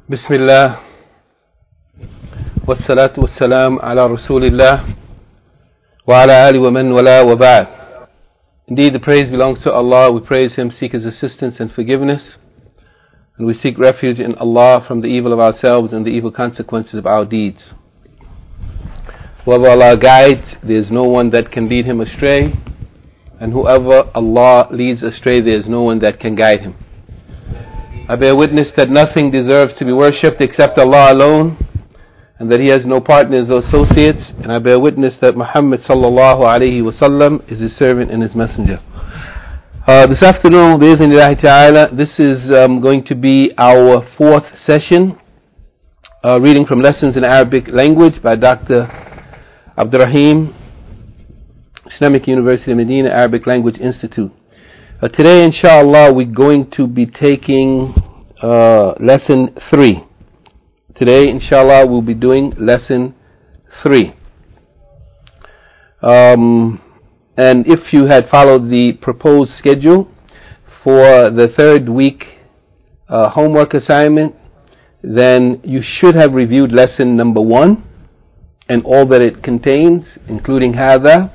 بسم الله والصلاة والسلام على رسول الله وعلى آله ومن ولا وبعد. Indeed, the praise belongs to Allah. We praise Him, seek His assistance and forgiveness, and we seek refuge in Allah from the evil of ourselves and the evil consequences of our deeds. Whoever Allah guides, there is no one that can lead him astray, and whoever Allah leads astray, there is no one that can guide him. I bear witness that nothing deserves to be worshipped except Allah alone, and that He has no partners or associates, and I bear witness that Muhammad sallallahu alaihi wasallam is His servant and His messenger. This afternoon, bi'idhnillahi ta'ala, this is going to be our fourth session, reading from Lessons in Arabic Language by Dr. Abdurrahim, Islamic University of Medina, Arabic Language Institute. Today, inshallah, we're going to be taking lesson 3. Today, inshallah, we'll be doing lesson 3. And if you had followed the proposed schedule for the third week homework assignment, then you should have reviewed lesson number 1 and all that it contains, including hada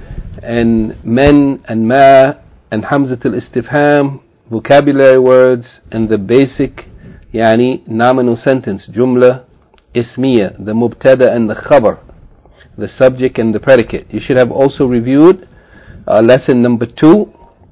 and men and ma and Hamzat al-Istifham, vocabulary words, and the basic nominal sentence, jumla ismiya, the mubtada and the khabar, the subject and the predicate. You should have also reviewed lesson number 2,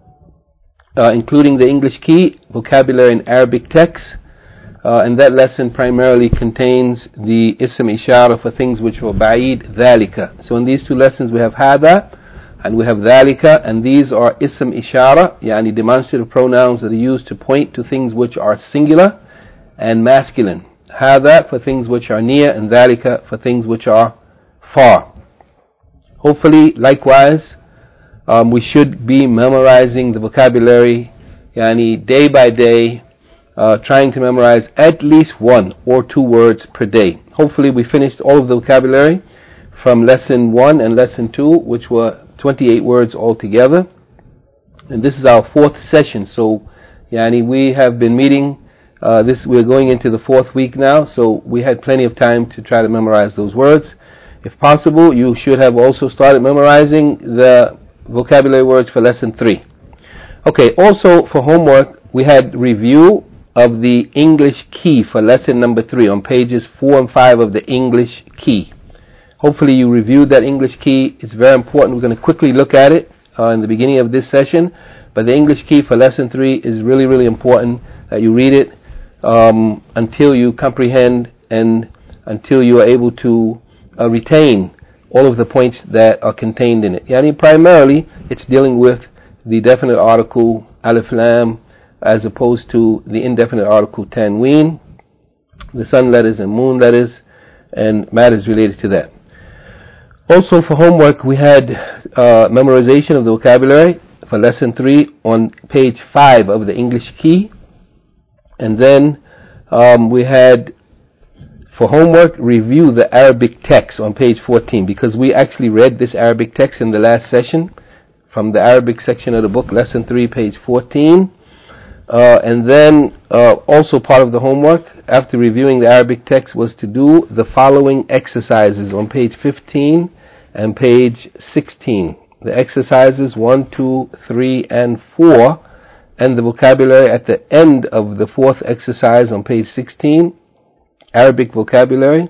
including the English key, vocabulary and Arabic text, and that lesson primarily contains the ism ishara for things which were ba'id, dhalika. So in these two lessons we have hada and we have dhalika, and these are ism ishara, demonstrative pronouns that are used to point to things which are singular and masculine. Hada for things which are near, and dhalika for things which are far. Hopefully, likewise, we should be memorizing the vocabulary, day by day, trying to memorize at least 1 or 2 words per day. Hopefully we finished all of the vocabulary from lesson 1 and lesson 2, which were 28 words altogether, and this is our 4th session. So we have been meeting we're going into the 4th week now, so we had plenty of time to try to memorize those words. If possible, you should have also started memorizing the vocabulary words for lesson 3. Okay, also for homework, we had review of the English key for lesson number 3 on pages 4 and 5 of the English key. Hopefully you reviewed that English key. It's very important. We're going to quickly look at it in the beginning of this session. But the English key for lesson 3 is really, really important that you read it until you comprehend and until you are able to retain all of the points that are contained in it. Primarily, it's dealing with the definite article alif lam as opposed to the indefinite article tanween, the sun letters and moon letters, and matters related to that. Also for homework, we had memorization of the vocabulary for lesson 3 on page 5 of the English key. And then we had, for homework, review the Arabic text on page 14, because we actually read this Arabic text in the last session from the Arabic section of the book, lesson 3, page 14. And then also part of the homework, after reviewing the Arabic text, was to do the following exercises on page 15 and page 16. The exercises 1, 2, 3, and 4, and the vocabulary at the end of the 4th exercise on page 16, Arabic vocabulary.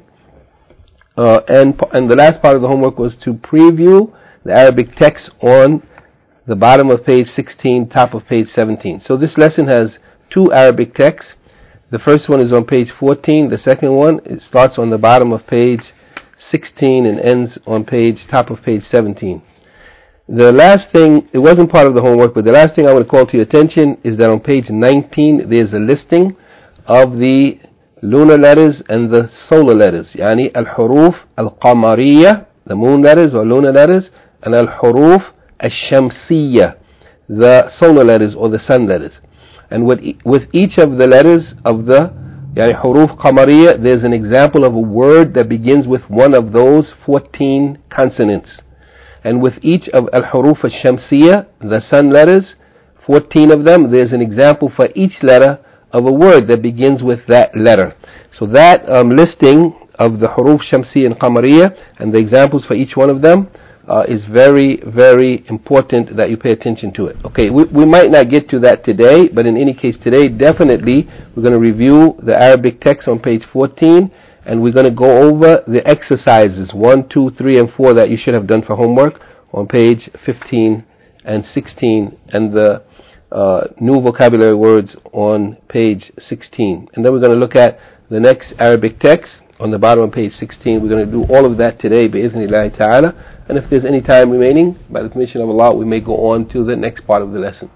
And the last part of the homework was to preview the Arabic text on the bottom of page 16, top of page 17. So this lesson has 2 Arabic texts. The first one is on page 14. The second one, it starts on the bottom of page 16 and ends on top of page 17. The last thing, it wasn't part of the homework, but the last thing I want to call to your attention is that on page 19 there's a listing of the lunar letters and the solar letters. Al-huruf al-qamariyya, the moon letters or lunar letters, and al-huruf al-shamsiyya, the solar letters or the sun letters. And with each of the letters of the huruf qamariyya, there's an example of a word that begins with one of those 14 consonants. And with each of al-huruf al-shamsiyya, the sun letters, 14 of them, there's an example for each letter of a word that begins with that letter. So that listing of the huruf shamsiyya and qamariyya and the examples for each one of them is very, very important that you pay attention to it. Okay, we might not get to that today, but in any case today, definitely we're going to review the Arabic text on page 14, and we're going to go over the exercises 1, 2, 3, and 4 that you should have done for homework on page 15 and 16, and the new vocabulary words on page 16. And then we're going to look at the next Arabic text on the bottom of page 16. We're going to do all of that today, bi'ithnillahi ta'ala. And if there's any time remaining, by the permission of Allah, we may go on to the next part of the lesson.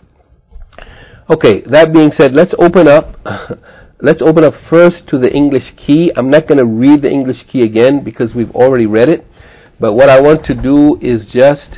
Okay, that being said, let's open up. Let's open up first to the English key. I'm not going to read the English key again because we've already read it. But what I want to do is just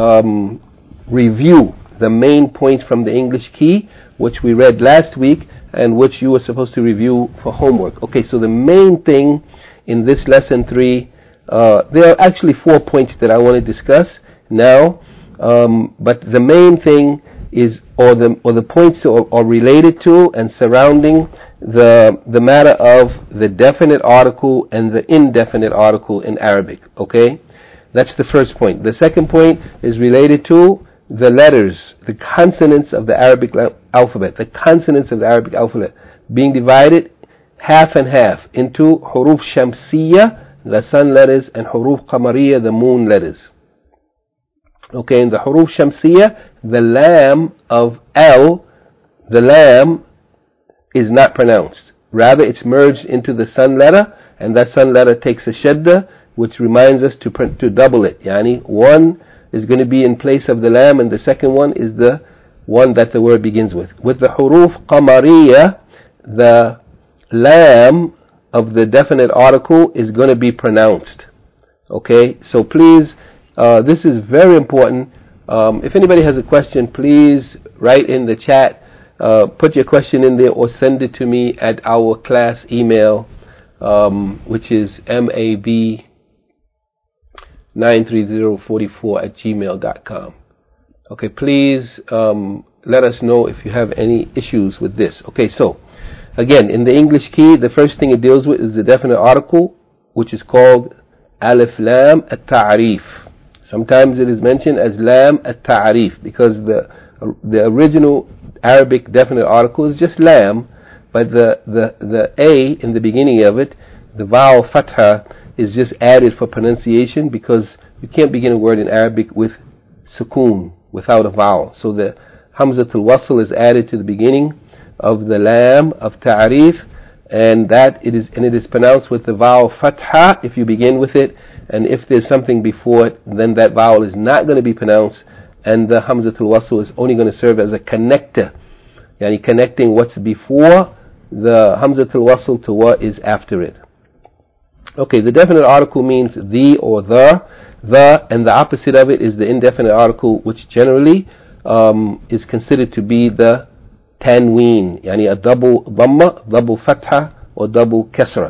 review the main points from the English key, which we read last week and which you were supposed to review for homework. Okay, so the main thing in this lesson 3, there are actually 4 points that I want to discuss now, but the main thing is, or the points are related to and surrounding the matter of the definite article and the indefinite article in Arabic. Okay, that's the first point. The second point is related to the letters, the consonants of the Arabic alphabet, the consonants of the Arabic alphabet being divided half and half into huruf shamsiyya, the sun letters, and huruf qamariyya, the moon letters. Okay, in the huruf shamsiyya, the lam of L, the lam is not pronounced. Rather, it's merged into the sun letter, and that sun letter takes a shadda, which reminds us to double it. Yani, one is going to be in place of the lam, and the second one is the one that the word begins with. With the huruf qamariyya, the lam of the definite article is going to be pronounced. Okay, so please, this is very important. If anybody has a question, please write in the chat, put your question in there, or send it to me at our class email, which is mab93044@gmail.com. Okay, please let us know if you have any issues with this. Okay, so again, in the English key, the first thing it deals with is the definite article, which is called alif lam at-ta'rif. Sometimes it is mentioned as lam at-ta'rif because the original Arabic definite article is just lam, but the a in the beginning of it, the vowel fatha, is just added for pronunciation because you can't begin a word in Arabic with sukoon, without a vowel. So the hamzatul wasl is added to the beginning of the lam of ta'rif, and it is pronounced with the vowel fatha if you begin with it, and if there's something before it, then that vowel is not going to be pronounced, and the hamzatul wasl is only going to serve as a connector, yani connecting what's before the hamzatul wasl to what is after it. Okay, the definite article means the or the, and the opposite of it is the indefinite article, which generally is considered to be the tanween, yani a double dhamma, double fatha, or double kasra.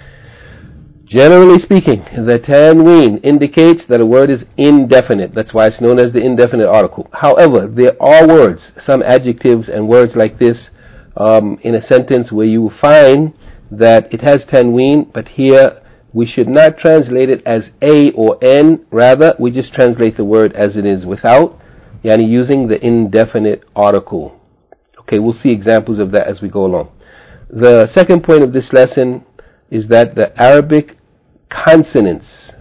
Generally speaking, the tanween indicates that a word is indefinite. That's why it's known as the indefinite article. However, there are words, some adjectives and words like this in a sentence where you find that it has tanween, but here we should not translate it as a or n. Rather, we just translate the word as it is without, yani using the indefinite article. Okay, we'll see examples of that as we go along. The second point of this lesson is that the Arabic consonants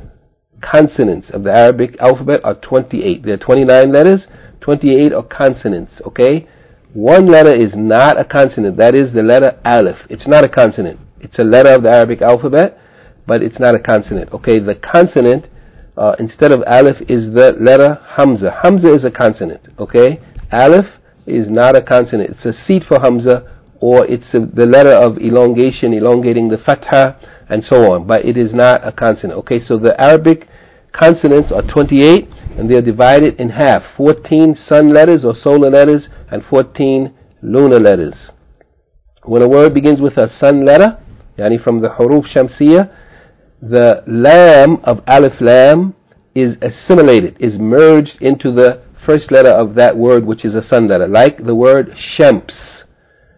of the Arabic alphabet are 28. There are 29 letters, 28 are consonants, okay? One letter is not a consonant, that is the letter alif. It's not a consonant. It's a letter of the Arabic alphabet, but it's not a consonant, okay? The consonant, instead of alif, is the letter hamza. Hamza is a consonant, okay? Alif is not a consonant. It's a seat for hamza, or it's the letter of elongation, elongating the fatha, and so on, but it is not a consonant. Okay, so the Arabic consonants are 28, and they are divided in half: 14 sun letters or solar letters, and 14 lunar letters. When a word begins with a sun letter, yani from the huruf shamsiyya, the lam of alif lam is assimilated, is merged into the first letter of that word, which is a sun letter, like the word shams.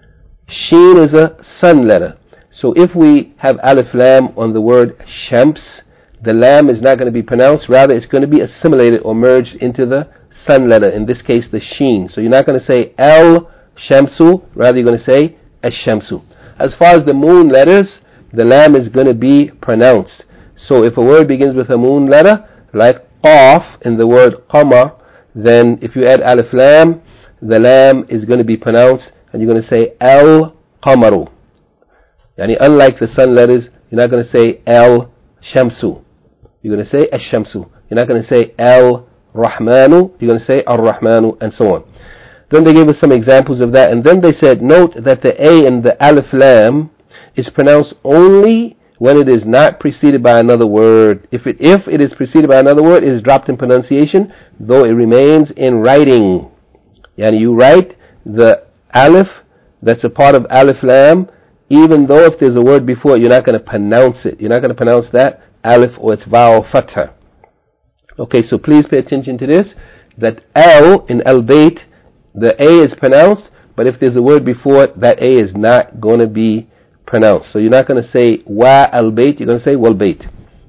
Sheen is a sun letter. So if we have alif lam on the word shams, the lam is not going to be pronounced. Rather, it's going to be assimilated or merged into the sun letter, in this case the sheen. So you're not going to say al shamsu, rather you're going to say ash-shamsu. As far as the moon letters, the lam is going to be pronounced. So if a word begins with a moon letter, like qaf in the word qamar, then if you add alif lam, the lam is going to be pronounced, and you're going to say al qamaru. Yani unlike the sun letters, you're not going to say al shamsu. You're going to say ash-shamsu. You're not going to say al rahmanu. You're going to say al rahmanu, and so on. Then they gave us some examples of that, and then they said, note that the a in the alif lam is pronounced only when it is not preceded by another word. If it is preceded by another word, it is dropped in pronunciation, though it remains in writing. Yani you write the alif that's a part of alif lam, even though if there's a word before it, you're not going to pronounce it. You're not going to pronounce that alif or its vowel fatha. Okay, so please pay attention to this, that al in al-bayt, the a is pronounced, but if there's a word before it, that a is not going to be pronounced. So you're not going to say wa al-bayt, you're going to say wal-bayt.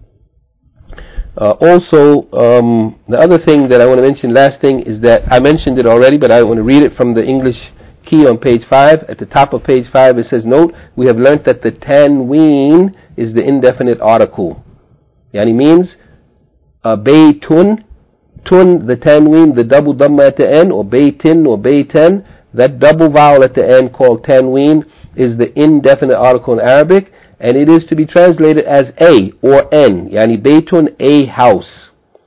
Also, the other thing that I want to mention, last thing, is that I mentioned it already, but I want to read it from the English key on page 5. At the top of page 5 it says, note, we have learnt that the tanween is the indefinite article. Yani means baytun, tun, the tanween, the double dhamma at the end, or baytin or baytan, that double vowel at the end called tanween is the indefinite article in Arabic, and it is to be translated as a or n. Yani baytun, a house,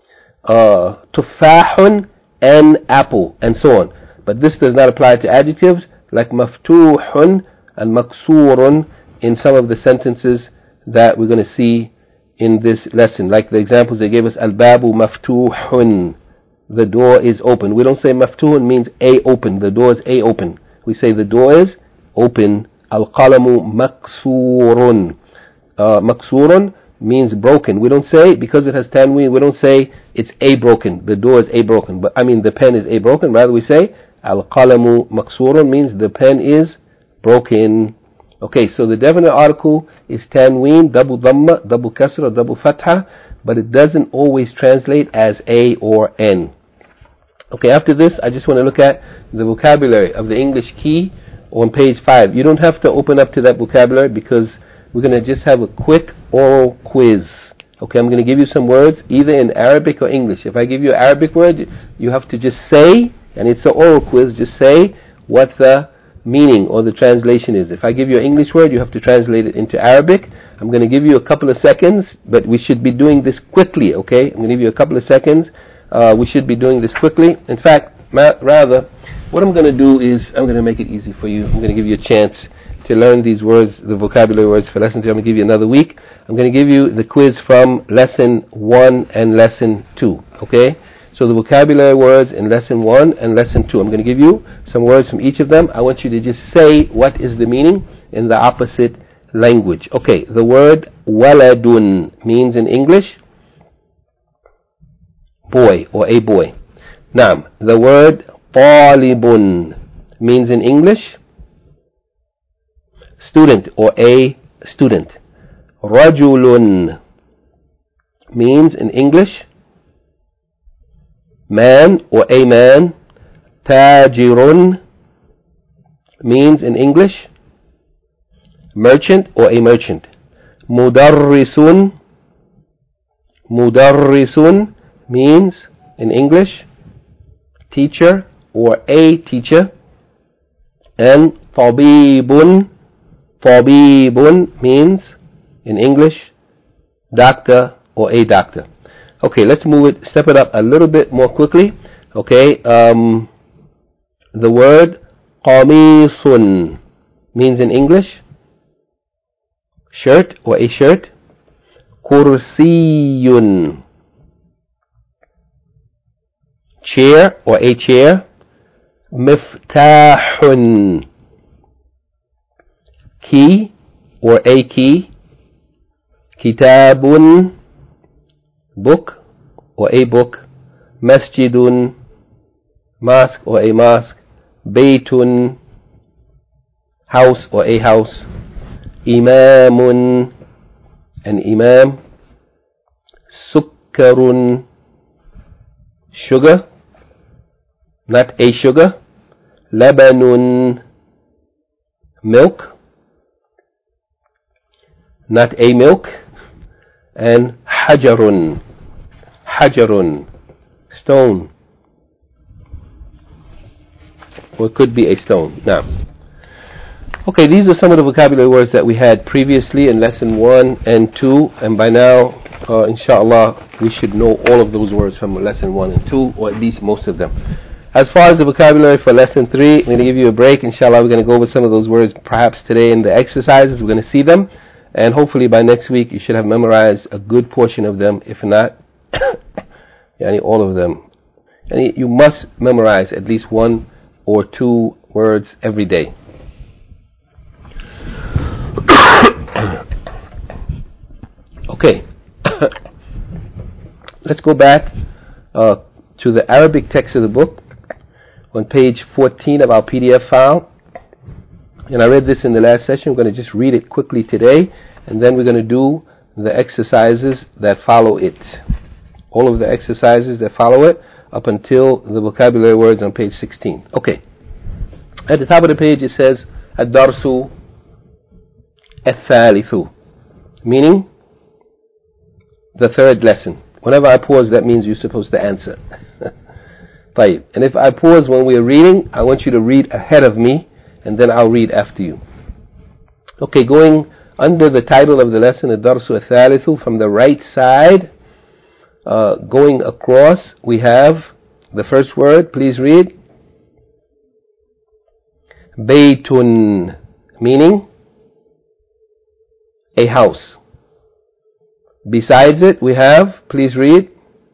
tufahun, an apple, and so on. But this does not apply to adjectives like maftuhun and maksurun in some of the sentences that we're going to see in this lesson. Like the examples they gave us, al-babu maftuhun, the door is open. We don't say maftuhun means a open, the door is a open. We say the door is open. Al-qalamu maksurun. Maksurun means broken. We don't say, because it has tanween, we don't say it's a broken, the door is a broken, but I mean the pen is a broken. Rather we say al-qalamu maksurun means the pen is broken. Okay, so the definite article is tanween, double dhamma, double kasra, double fatha, but it doesn't always translate as a or n. Okay, after this I just want to look at the vocabulary of the English key on page 5. You don't have to open up to that vocabulary because we're going to just have a quick oral quiz. Okay, I'm going to give you some words either in Arabic or English. If I give you an Arabic word, you have to just say, and it's an oral quiz, just say what the meaning or the translation is. If I give you an English word, you have to translate it into Arabic. I'm going to give you a couple of seconds, but we should be doing this quickly, okay? I'm going to give you a couple of seconds. We should be doing this quickly. In fact, rather, what I'm going to do is I'm going to make it easy for you. I'm going to give you a chance to learn these words, the vocabulary words for lesson 3. I'm going to give you another week. I'm going to give you the quiz from lesson 1 and lesson 2, okay? So the vocabulary words in lesson 1 and lesson 2. I'm going to give you some words from each of them. I want you to just say what is the meaning in the opposite language. Okay, the word waladun means in English boy or a boy. Now, the word talibun means in English student or a student. Rajulun means in English man or a man. Tajirun means in English merchant or a merchant. Mudarrisun means in English teacher or a teacher. And tabibun means in English doctor or a doctor. Okay, let's step it up a little bit more quickly. Okay, the word qamisun means in English shirt or a shirt. Kursiyun, chair or a chair. Miftahun, key or a key. Kitabun, book or a book. Masjidun, mosque or a mosque. Baytun, house or a house. Imamun, an imam. Sukkarun, sugar, not a sugar. Labanun, milk, not a milk. And hajarun, hajarun, stone, or it could be a stone. Now, okay, these are some of the vocabulary words that we had previously in lesson 1 and 2, and by now, inshallah, we should know all of those words from lesson 1 and 2, or at least most of them. As far as the vocabulary for lesson 3, I'm going to give you a break. Inshallah, we're going to go over some of those words perhaps today in the exercises. We're going to see them, and hopefully by next week you should have memorized a good portion of them. If not, all of them. And you must memorize at least 1 or 2 words every day. Okay, let's go back to the Arabic text of the book on page 14 of our PDF file. And I read this in the last session. We're going to just read it quickly today, and then we're going to do the exercises that follow it. All of the exercises that follow it up until the vocabulary words on page 16. Okay. At the top of the page it says Ad-Darsu Al-Thalithu, meaning the third lesson. Whenever I pause, that means you're supposed to answer. And if I pause when we are reading, I want you to read ahead of me, and then I'll read after you. Okay, going under the title of the lesson, Ad-Darsu Al-Thalithu, from the right side, going across, we have the first word. Please read. Baytun, meaning a house. Besides it, we have, please read,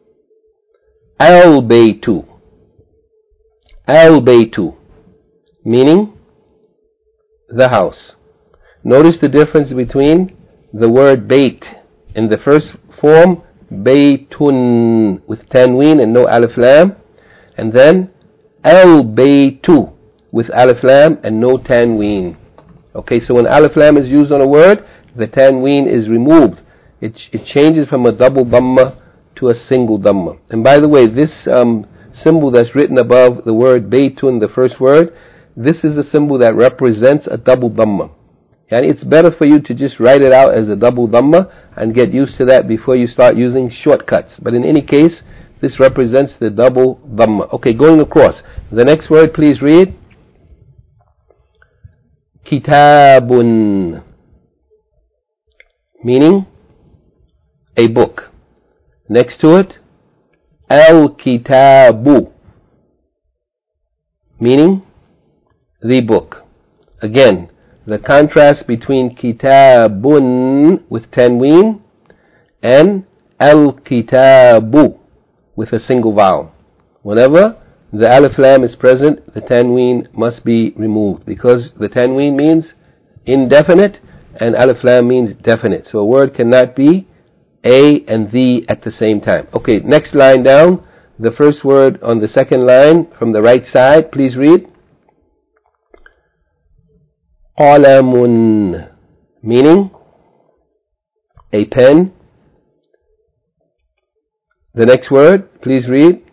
Al-Baytu. Al-Baytu, meaning the house. Notice the difference between the word Bayt in the first form, Baytun, with tanween and no alif lam, and then Al-Baytu, with alif lam and no tanween. Okay, so when alif lam is used on a word, the tanween is removed. It changes from a double dhamma to a single dhamma. And by the way, this symbol that's written above the word Baytun, the first word, this is a symbol that represents a double dhamma. And it's better for you to just write it out as a double dhamma and get used to that before you start using shortcuts. But in any case, this represents the double dhamma. Okay, going across. The next word, please read. Kitabun, meaning a book. Next to it, Al-Kitabu, meaning the book. Again, the contrast between Kitabun with tanween and Al-Kitabu with a single vowel. Whenever the alif lam is present, the tanween must be removed, because the tanween means indefinite and alif lam means definite. So a word cannot be a and the at the same time. Okay, next line down, the first word on the second line from the right side, please read. Qalamun, meaning a pen. The next word, please read.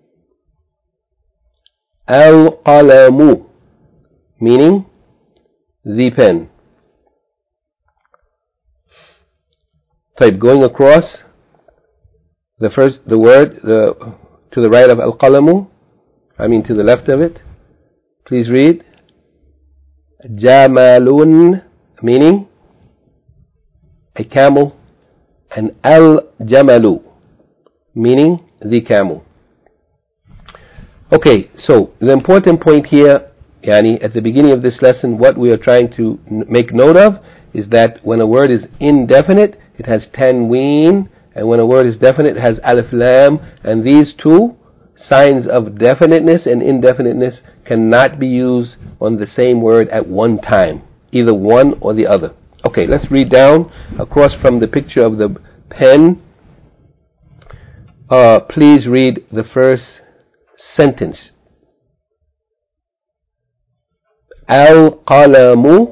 Al-Qalamu, meaning the pen. Going across, the word to the right of Al-Qalamu, to the left of it, please read. Jamalun, meaning a camel, and Al-Jamalu, meaning the camel. Okay, so the important point here, at the beginning of this lesson, what we are trying to make note of is that when a word is indefinite, it has tanween, and when a word is definite, it has alif lam, and these two signs of definiteness and indefiniteness cannot be used on the same word at one time, either one or the other. Okay, let's read down across from the picture of the pen. Please read the first sentence. القلم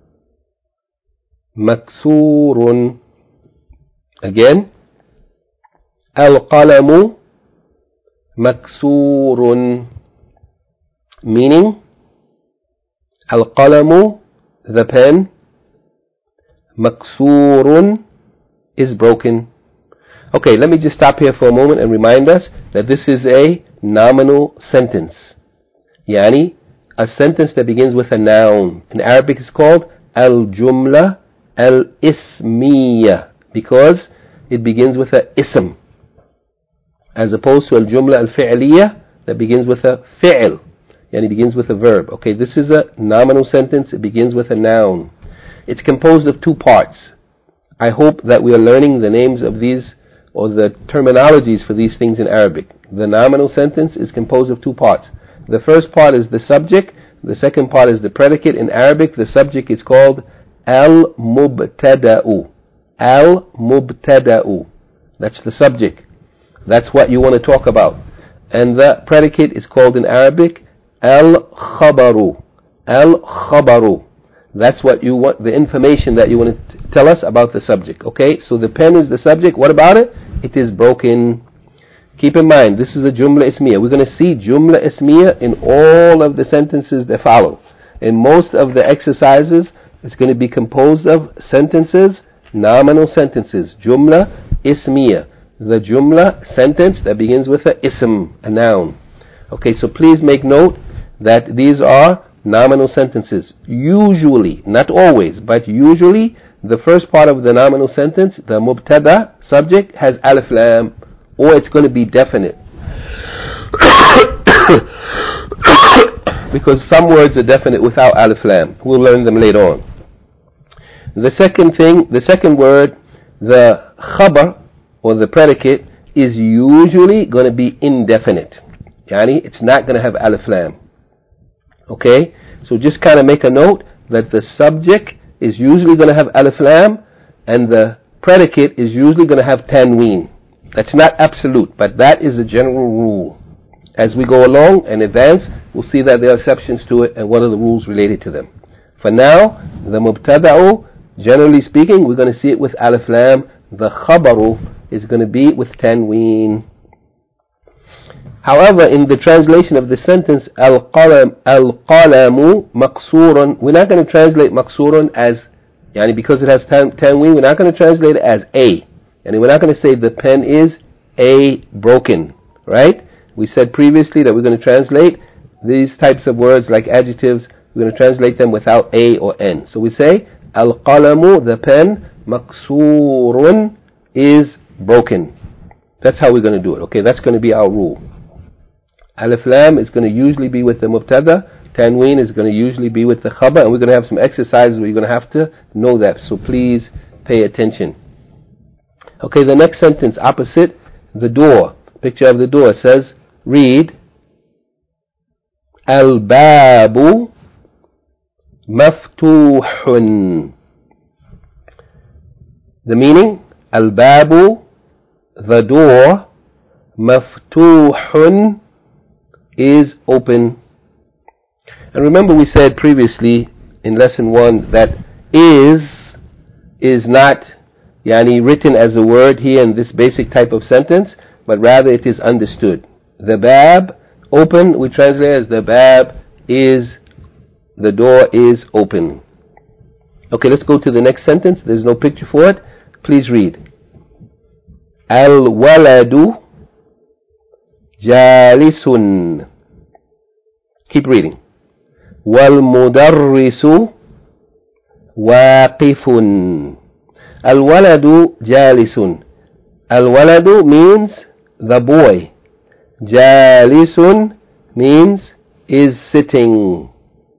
مكسور. Again, القلم مكسور, meaning القلم, the pen, مكسور, is broken. Okay, let me just stop here for a moment and remind us that this is a nominal sentence. Yani, a sentence that begins with a noun. In Arabic it's called al-jumla al-ismiya, because it begins with a ism, as opposed to al-jumla al-fi'liya that begins with a fi'l, and it begins with a verb. Okay, this is a nominal sentence. It begins with a noun. It's composed of two parts. I hope that we are learning the names of these, or the terminologies for these things in Arabic. The nominal sentence is composed of two parts. The first part is the subject. The second part is the predicate. In Arabic, the subject is called al-mubtada'u. Al-mubtada'u. That's the subject. That's what you want to talk about. And the predicate is called in Arabic al-khabaru. Al-khabaru. That's what you want, the information that you want to tell us about the subject. Okay, so the pen is the subject. What about it? It is broken. Keep in mind, this is a jumla ismiya. We're going to see jumla ismiya in all of the sentences that follow. In most of the exercises, it's going to be composed of sentences, nominal sentences. Jumla ismiya. The jumla sentence that begins with a ism, a noun. Okay, so please make note that these are nominal sentences. Usually, not always, but usually, the first part of the nominal sentence, the mubtada, subject, has alif lam, or it's going to be definite. Because some words are definite without alif lam. We'll learn them later on. The second word, the khabar, or the predicate, is usually going to be indefinite. Yani, it's not going to have alif lam. Okay? So just kind of make a note that the subject is usually going to have alif lam, and the predicate is usually going to have tanween. That's not absolute, but that is a general rule. As we go along and advance, we'll see that there are exceptions to it and what are the rules related to them. For now, the mubtada'u, generally speaking, we're going to see it with alif lam. The khabaru is going to be with tanween. However, in the translation of the sentence, al-qalamu maqsurun, we're not going to translate maqsurun as, yani because it has tanween, we're not going to translate it as a. And we're not going to say the pen is a broken, right? We said previously that we're going to translate these types of words like adjectives, we're going to translate them without a or n. So we say, al-qalamu, the pen, maqsurun, is broken. That's how we're going to do it, okay? That's going to be our rule. Alif lam is going to usually be with the mubtada. Tanween is going to usually be with the khabar. And we're going to have some exercises where you're going to have to know that. So please pay attention. Okay, the next sentence opposite the door. Picture of the door says, read, Al-babu maftuhun. The meaning, Al-babu, the door, maftuhun, is open. And remember we said previously in lesson 1 that is not written as a word here in this basic type of sentence, but rather it is understood. The bab, open, we translate as the bab is, the door is open. Okay, let's go to the next sentence. There's no picture for it. Please read. Al-waladu jalisun. Keep reading. Wal-mudarrisu waqifun. Al-waladu jalisun. Al-waladu means the boy. Jalisun means is sitting.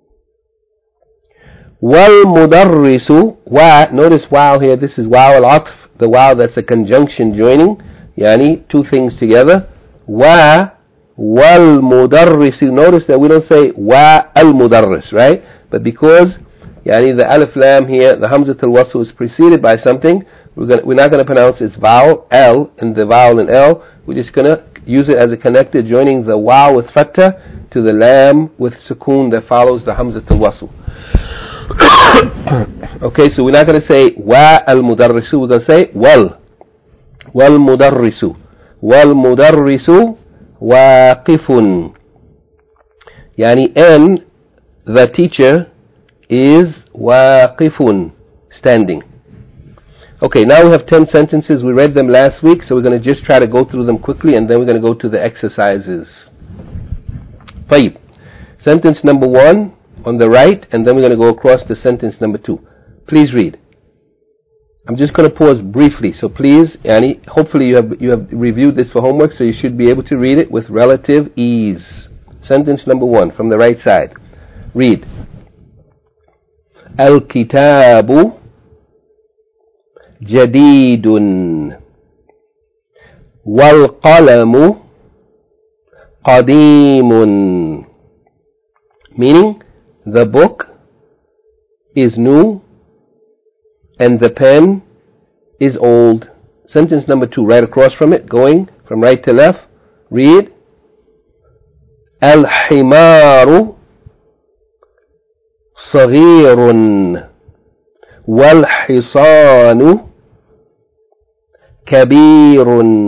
Wal-mudarrisu, wa, notice wow here, this is wow al-atf, the wow that's a conjunction joining, two things together. Wa wal-mudarrisu, notice that we don't say wa al-mudarris, right? But because the alif lam here, the hamzat al-wasl is preceded by something, we're not going to pronounce its vowel, L, and the vowel in L. We're just going to use it as a connector, joining the wow with fatha to the lam with sukoon that follows the hamzatul wasl. Okay, so we're not going to say wa al-mudarrisu, we're going to say wal mudarrisu waqifun. Yani, and the teacher is waqifun, standing. Okay, now we have 10 sentences. We read them last week, so we're going to just try to go through them quickly, and then we're going to go to the exercises. طيب. Sentence number 1 on the right, and then we're going to go across to sentence number 2. Please read. I'm just going to pause briefly, so please, Yani, hopefully you have reviewed this for homework, so you should be able to read it with relative ease. Sentence number 1 from the right side. Read. Al-kitabu jadidun wal-qalamu qadimun. Meaning, the book is new and the pen is old. Sentence number 2, right across from it, going from right to left. Read. Al-himaru صغير والحصان كبير.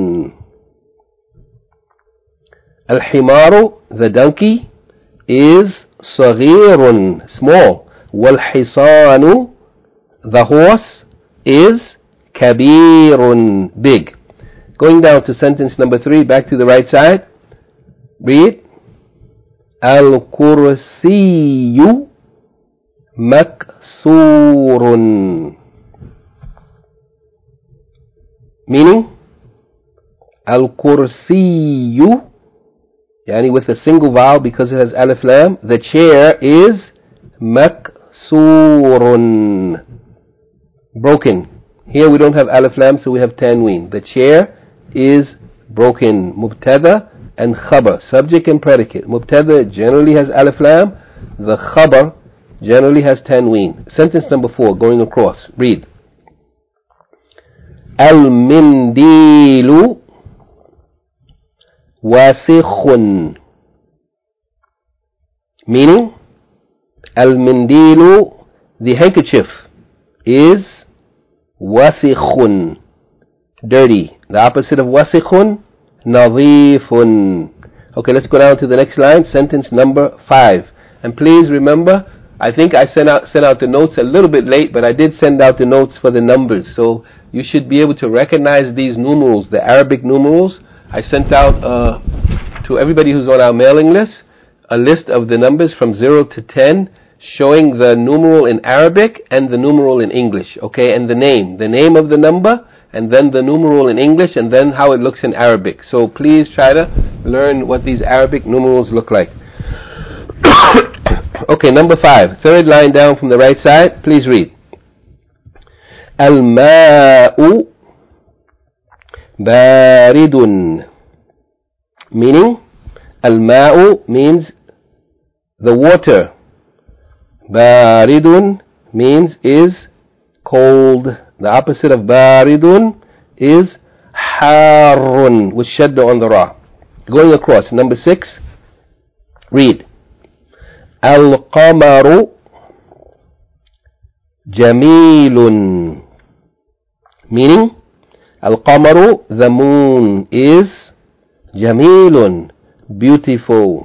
Al-himaru, the donkey, is صغير, small. والحصان, the horse, is كبير, big. Going down to sentence number 3, back to the right side. Read. Al-kursiyu maksurun. Meaning, Al-kursiyu, yani with a single vowel because it has alif lam, the chair is maksurun, broken. Here we don't have alif lam, so we have tanween. The chair is broken. Mubtada and khabar, subject and predicate. Mubtada generally has alif lam, the khabar generally has tanween. Sentence number 4, going across. Read. Al-mindilu wasikhun. Meaning, al-mindilu, the handkerchief, is wasikhun, dirty. The opposite of wasikhun, nadhifun. Okay, let's go down to the next line, sentence number 5. And please remember, I think I sent out the notes a little bit late, but I did send out the notes for the numbers. So you should be able to recognize these numerals, the Arabic numerals. I sent out to everybody who's on our mailing list a list of the numbers from 0 to 10, showing the numeral in Arabic and the numeral in English. Okay, and the name of the number, and then the numeral in English, and then how it looks in Arabic. So please try to learn what these Arabic numerals look like. Okay, number 5, third line down from the right side. Please read. Al-ma'u baridun. Meaning, al-ma'u means the water. Baridun means is cold. The opposite of baridun is harun, with shadda on the ra. Going across, number 6, read. Al-qamaru jamilun. Meaning, al-qamaru, the moon, is jamilun, beautiful.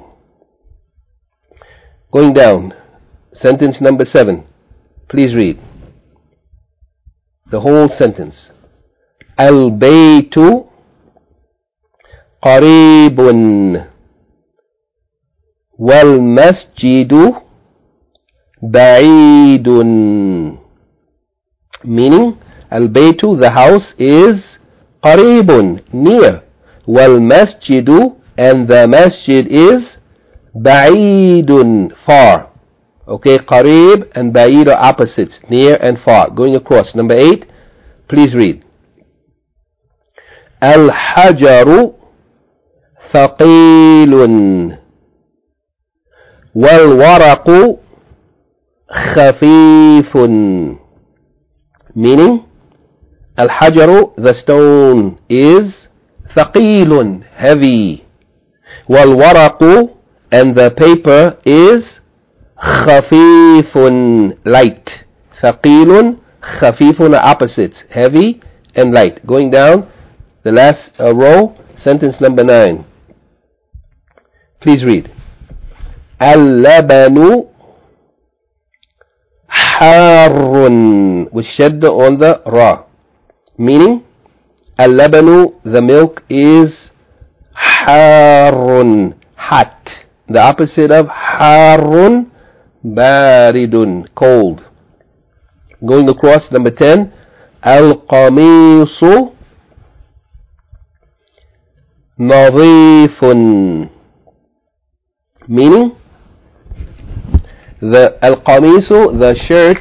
Going down, sentence number 7. Please read the whole sentence. Al-baytu qaribun wal-masjidu ba'idun. Meaning, al-baytu, the house, is qaribun, near. Wal-masjidu, and the masjid is ba'idun, far. Okay, qarib and ba'id are opposites, near and far. Going across, number 8, please read. Al-hajaru thaqilun wal-waraqu khafifun. Meaning, al-hajaru, the stone, is thaqilun, heavy. Wal-waraqu, and the paper is خفيف, light. ثقيل, خفيف are opposites, heavy and light. Going down the last row, sentence number 9. Please read. اللبن حار, with shadda on the ra. Meaning, اللبن, the milk, is حار, hot. The opposite of حار, باردٌ, cold. Going across, number 10. القميص نظيف, meaning, the al-qamisu, the shirt,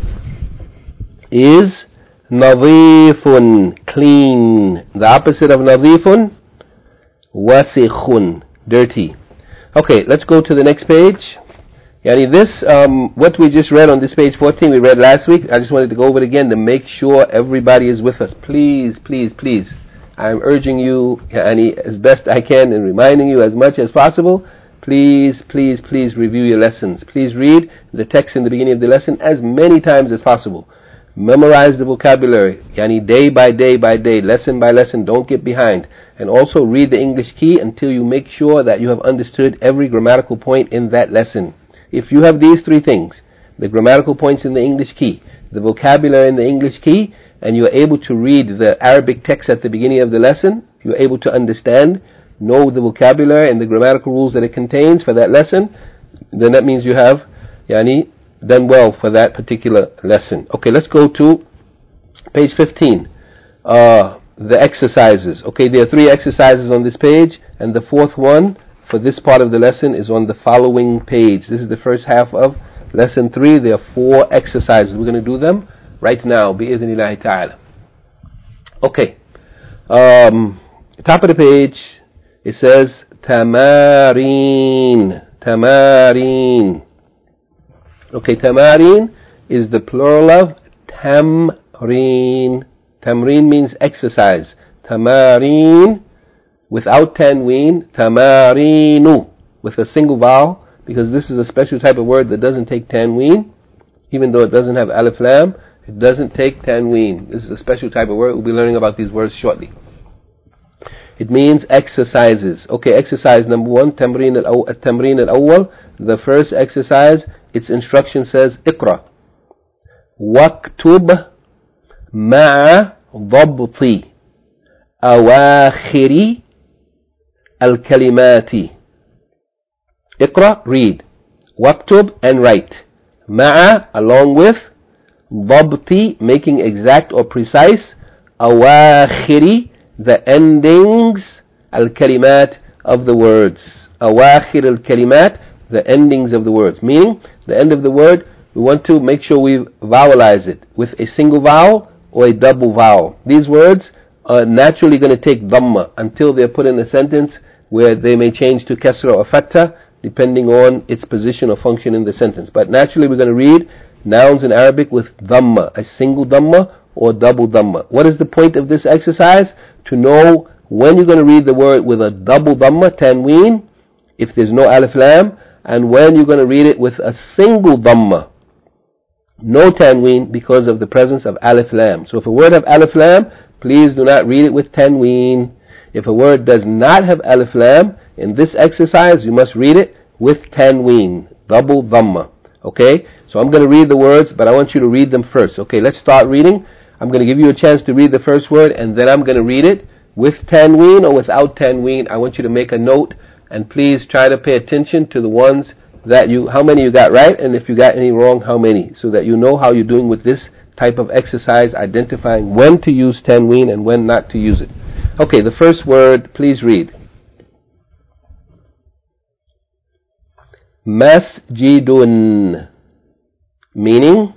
is nadhifun, clean. The opposite of nadhifun, wasikhun, dirty. Okay, let's go to the next page. Yani this, what we just read on this page 14, we read last week. I just wanted to go over it again to make sure everybody is with us. Please, please, please. I'm urging you, yani, as best I can, and reminding you as much as possible. Please, please, please review your lessons. Please read the text in the beginning of the lesson as many times as possible. Memorize the vocabulary, yani day by day by day, lesson by lesson. Don't get behind. And also read the English key until you make sure that you have understood every grammatical point in that lesson. If you have these three things, the grammatical points in the English key, the vocabulary in the English key, and you're able to read the Arabic text at the beginning of the lesson, you're able to understand, know the vocabulary and the grammatical rules that it contains for that lesson, then that means you have done well for that particular lesson. Okay, let's go to page 15. The exercises. Okay, there are 3 exercises on this page, and the 4th one for this part of the lesson is on the following page. This is the first half of lesson 3. There are 4 exercises. We're going to do them right now, bi-idhnillahi ta'ala. Okay, top of the page, it says tamarin. Tamarin. Okay, tamarin is the plural of tamrin. Tamrin means exercise. Tamarin without tanween. Tamarinu with a single vowel, because this is a special type of word that doesn't take tanween. Even though it doesn't have alif lam, it doesn't take tanween. This is a special type of word. We'll be learning about these words shortly. It means exercises. Okay, exercise number 1, Tamrin al-awwal. The first exercise, its instruction says, Iqra. Waktub ma'a dhabti awakhiri al-kalimati. Iqra, read. Waktub, and write. Ma'a, along with. Dhabti, making exact or precise. Awakhiri, the endings. Al-kalimat, of the words. Awakhir al-kalimat, the endings of the words. Meaning, the end of the word, we want to make sure we vowelize it with a single vowel or a double vowel. These words are naturally going to take dhamma until they're put in a sentence where they may change to kasra or fatha depending on its position or function in the sentence. But naturally we're going to read nouns in Arabic with dhamma, a single dhamma or double dhamma. What is the point of this exercise? To know when you're going to read the word with a double dhamma, tanween, if there's no alif lam, and when you're going to read it with a single dhamma, no tanween, because of the presence of alif lam. So if a word have alif lam, please do not read it with tanween. If a word does not have alif lam, in this exercise you must read it with tanween, double dhamma. Okay, so I'm going to read the words, but I want you to read them first. Okay, let's start reading. I'm going to give you a chance to read the first word, and then I'm going to read it with tanween or without tanween. I want you to make a note, and please try to pay attention to the ones that how many you got right, and if you got any wrong, how many, so that you know how you're doing with this type of exercise, identifying when to use tanween and when not to use it. Okay, the first word, please read. Masjidun, meaning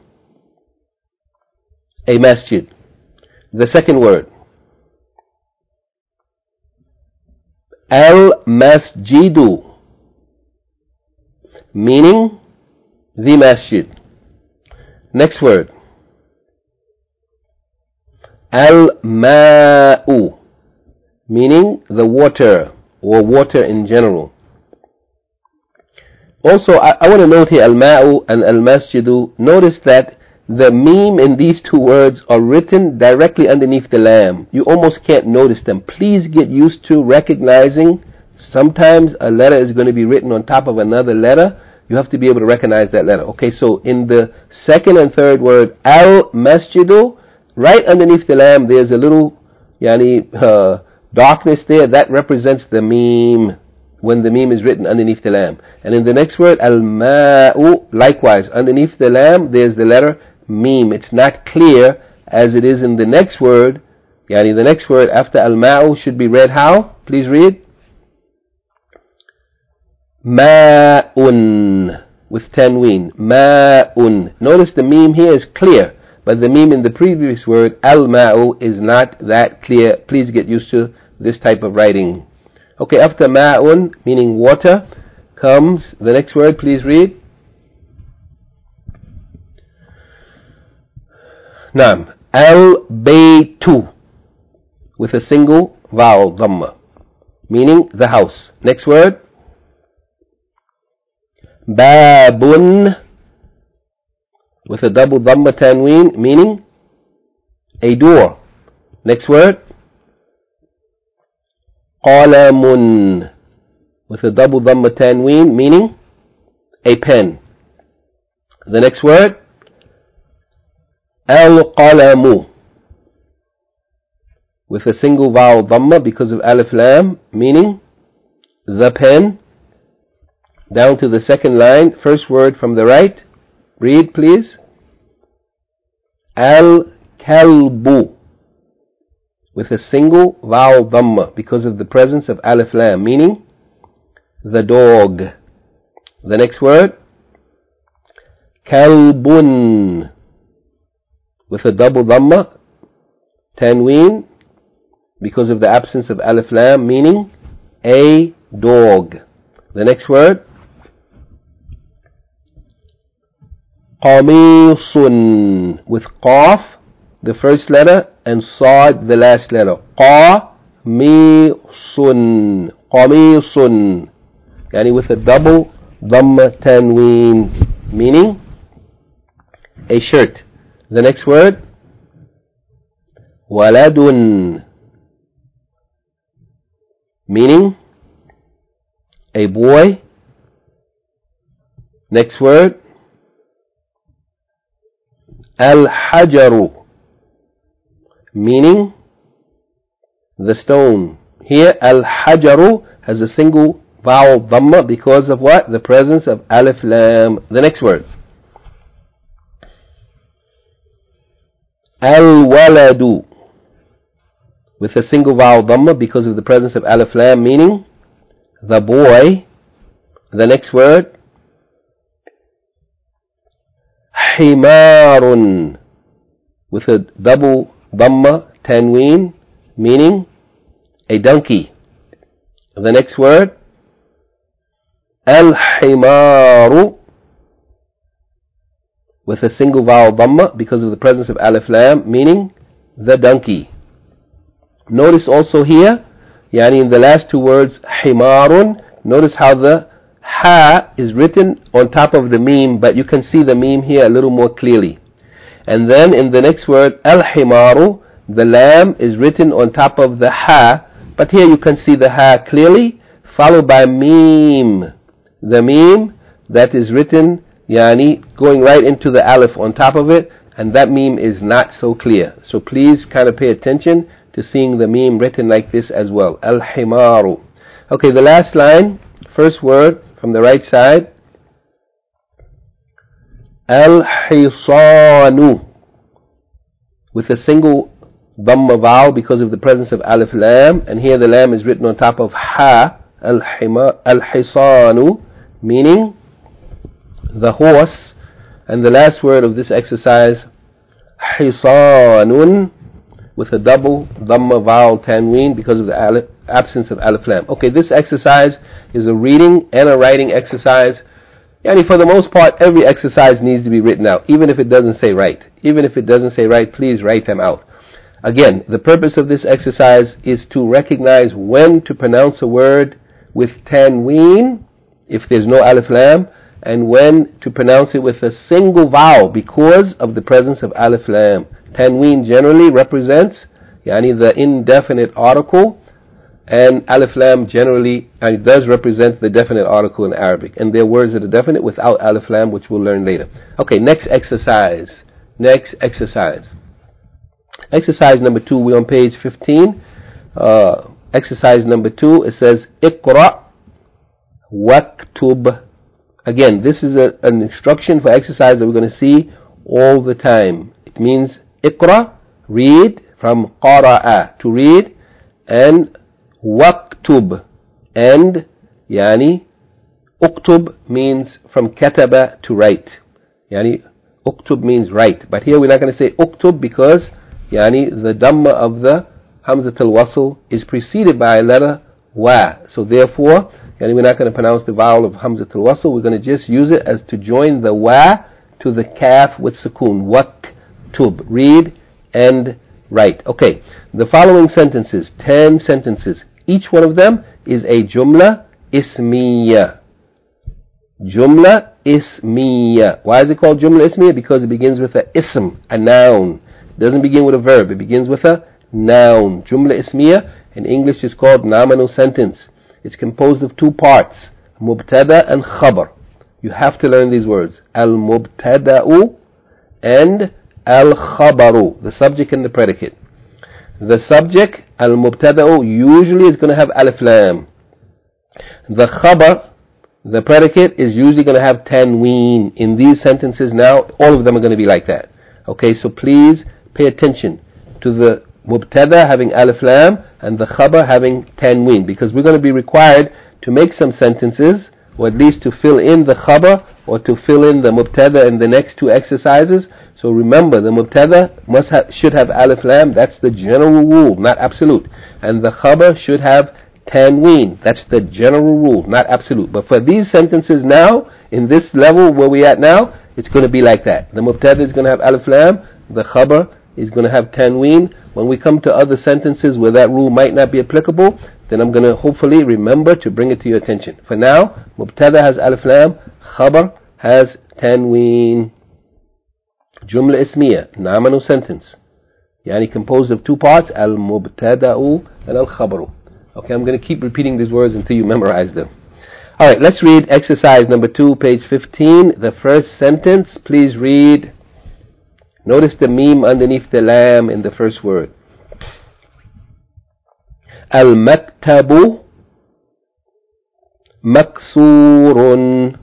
a masjid. The second word, al-masjidu, meaning the masjid. Next word, al-ma'u, meaning the water or water in general. Also, I want to note here al-ma'u and al-masjidu. Notice that the meme in these two words are written directly underneath the lam. You almost can't notice them. Please get used to recognizing sometimes a letter is going to be written on top of another letter. You have to be able to recognize that letter. Okay, so in the second and third word, al-masjidu, right underneath the lam, there's a little darkness there. That represents the meme, when the meme is written underneath the lam. And in the next word, al-ma'u, likewise, underneath the lam, there's the letter meme. It's not clear as it is in the next word. The next word after al-ma'u should be read how? Please read. Ma'un, with tanween. Ma'un. Notice the meme here is clear, but the meme in the previous word, al-ma'u, is not that clear. Please get used to this type of writing. Okay, after ma'un, meaning water, comes the next word. Please read. Naam. Al-baytu, with a single vowel, dhamma, meaning the house. Next word. Babun, with a double dhamma tanween, meaning a door. Next word. Qalamun, with a double dhamma tanween, meaning a pen. The next word. Al-qalamu, with a single vowel dhamma because of alif lam, meaning the pen. Down to the second line, first word from the right. Read, please. Al-kalbu, with a single vowel dhamma because of the presence of alif lam, meaning the dog. The next word. Kalbun, with a double dhamma tanween because of the absence of alif lam, meaning a dog. The next word. Qamisun, with qaf, the first letter, and sad, the last letter. Qamisun. Qamisun. With a double dhamma tanween, meaning a shirt. The next word. Waladun, meaning a boy. Next word. Al-hajaru, meaning the stone. Here, al-hajaru has a single vowel dhamma because of what? The presence of alif lam. The next word. Al-waladu, with a single vowel dhamma because of the presence of alif lam, meaning the boy. The next word. Himarun, with a double dhamma tanween, meaning a donkey. The next word. Al-himaru, with a single vowel dhamma because of the presence of alif lam, meaning the donkey. Notice also here, in the last two words, himarun, notice how the ha is written on top of the meme, but you can see the meme here a little more clearly. And then in the next word, al-himaru, the lam is written on top of the ha, but here you can see the ha clearly, followed by meme. The meme that is written, going right into the alif on top of it, and that meme is not so clear. So please kind of pay attention to seeing the meme written like this as well. Al-himaru. Okay, the last line, first word from the right side. Al-hisanu, with a single dhamma vowel because of the presence of alif lam, and here the lam is written on top of ha. Al-hisanu, meaning the horse. And the last word of this exercise, hisanun, with a double dhamma vowel tanween because of the absence of alif lam. Okay, this exercise is a reading and a writing exercise. For the most part, every exercise needs to be written out, even if it doesn't say right. Even if it doesn't say right, please write them out. Again, the purpose of this exercise is to recognize when to pronounce a word with tanween, if there's no alif lam, and when to pronounce it with a single vowel because of the presence of alif lam. Tanween generally represents the indefinite article, and alif lam generally does represent the definite article in Arabic. And there are words that are definite without alif lam, which we'll learn later. Okay, next exercise. Exercise number 2, we're on page 15. Exercise number 2, it says, Iqra waktub. Again, this is an instruction for exercise that we're going to see all the time. It means Iqra, read, from qara'a, to read, and waktub, and uktub means from kataba, to write. Uktub means write. But here we're not going to say uktub because the dhamma of the Hamzat al-Wasl is preceded by a letter wa. So therefore, we're not going to pronounce the vowel of Hamzat al-Wasl. We're going to just use it as to join the wa to the kaf with sukoon. Waktub, read and write. Okay, the following sentences, 10 sentences. Each one of them is a jumla ismiya. Jumla ismiya. Why is it called jumla ismiya? Because it begins with a ism, a noun. It doesn't begin with a verb. It begins with a noun. Jumla ismiya in English is called nominal sentence. It's composed of 2 parts, mubtada and khabar. You have to learn these words. Al-mubtada'u and al-khabaru, the subject and the predicate. The subject, al-mubtada'u, usually is going to have alif lam. The khabar, the predicate, is usually going to have tanween. In these sentences now, all of them are going to be like that. Okay, so please pay attention to the mubtada having alif lam and the khabar having tanween, because we're going to be required to make some sentences, or at least to fill in the khabar or to fill in the mubtada in the next 2 exercises. So remember, the mubtada should have alif lam. That's the general rule, not absolute. And the khabar should have tanween. That's the general rule, not absolute. But for these sentences now, in this level where we're at now, it's going to be like that. The mubtada is going to have alif lam. The khabar is going to have tanween. When we come to other sentences where that rule might not be applicable, then I'm going to hopefully remember to bring it to your attention. For now, mubtada has alif lam, khabar has tanween. Jumla ismiya, nominal sentence, composed of 2 parts, al-mubtada'u and al-khabaru. Okay, I'm going to keep repeating these words until you memorize them. Alright, let's read exercise number 2, page 15. The first sentence, please read. Notice the meme underneath the lam in the first word. Al-maktabu maksurun,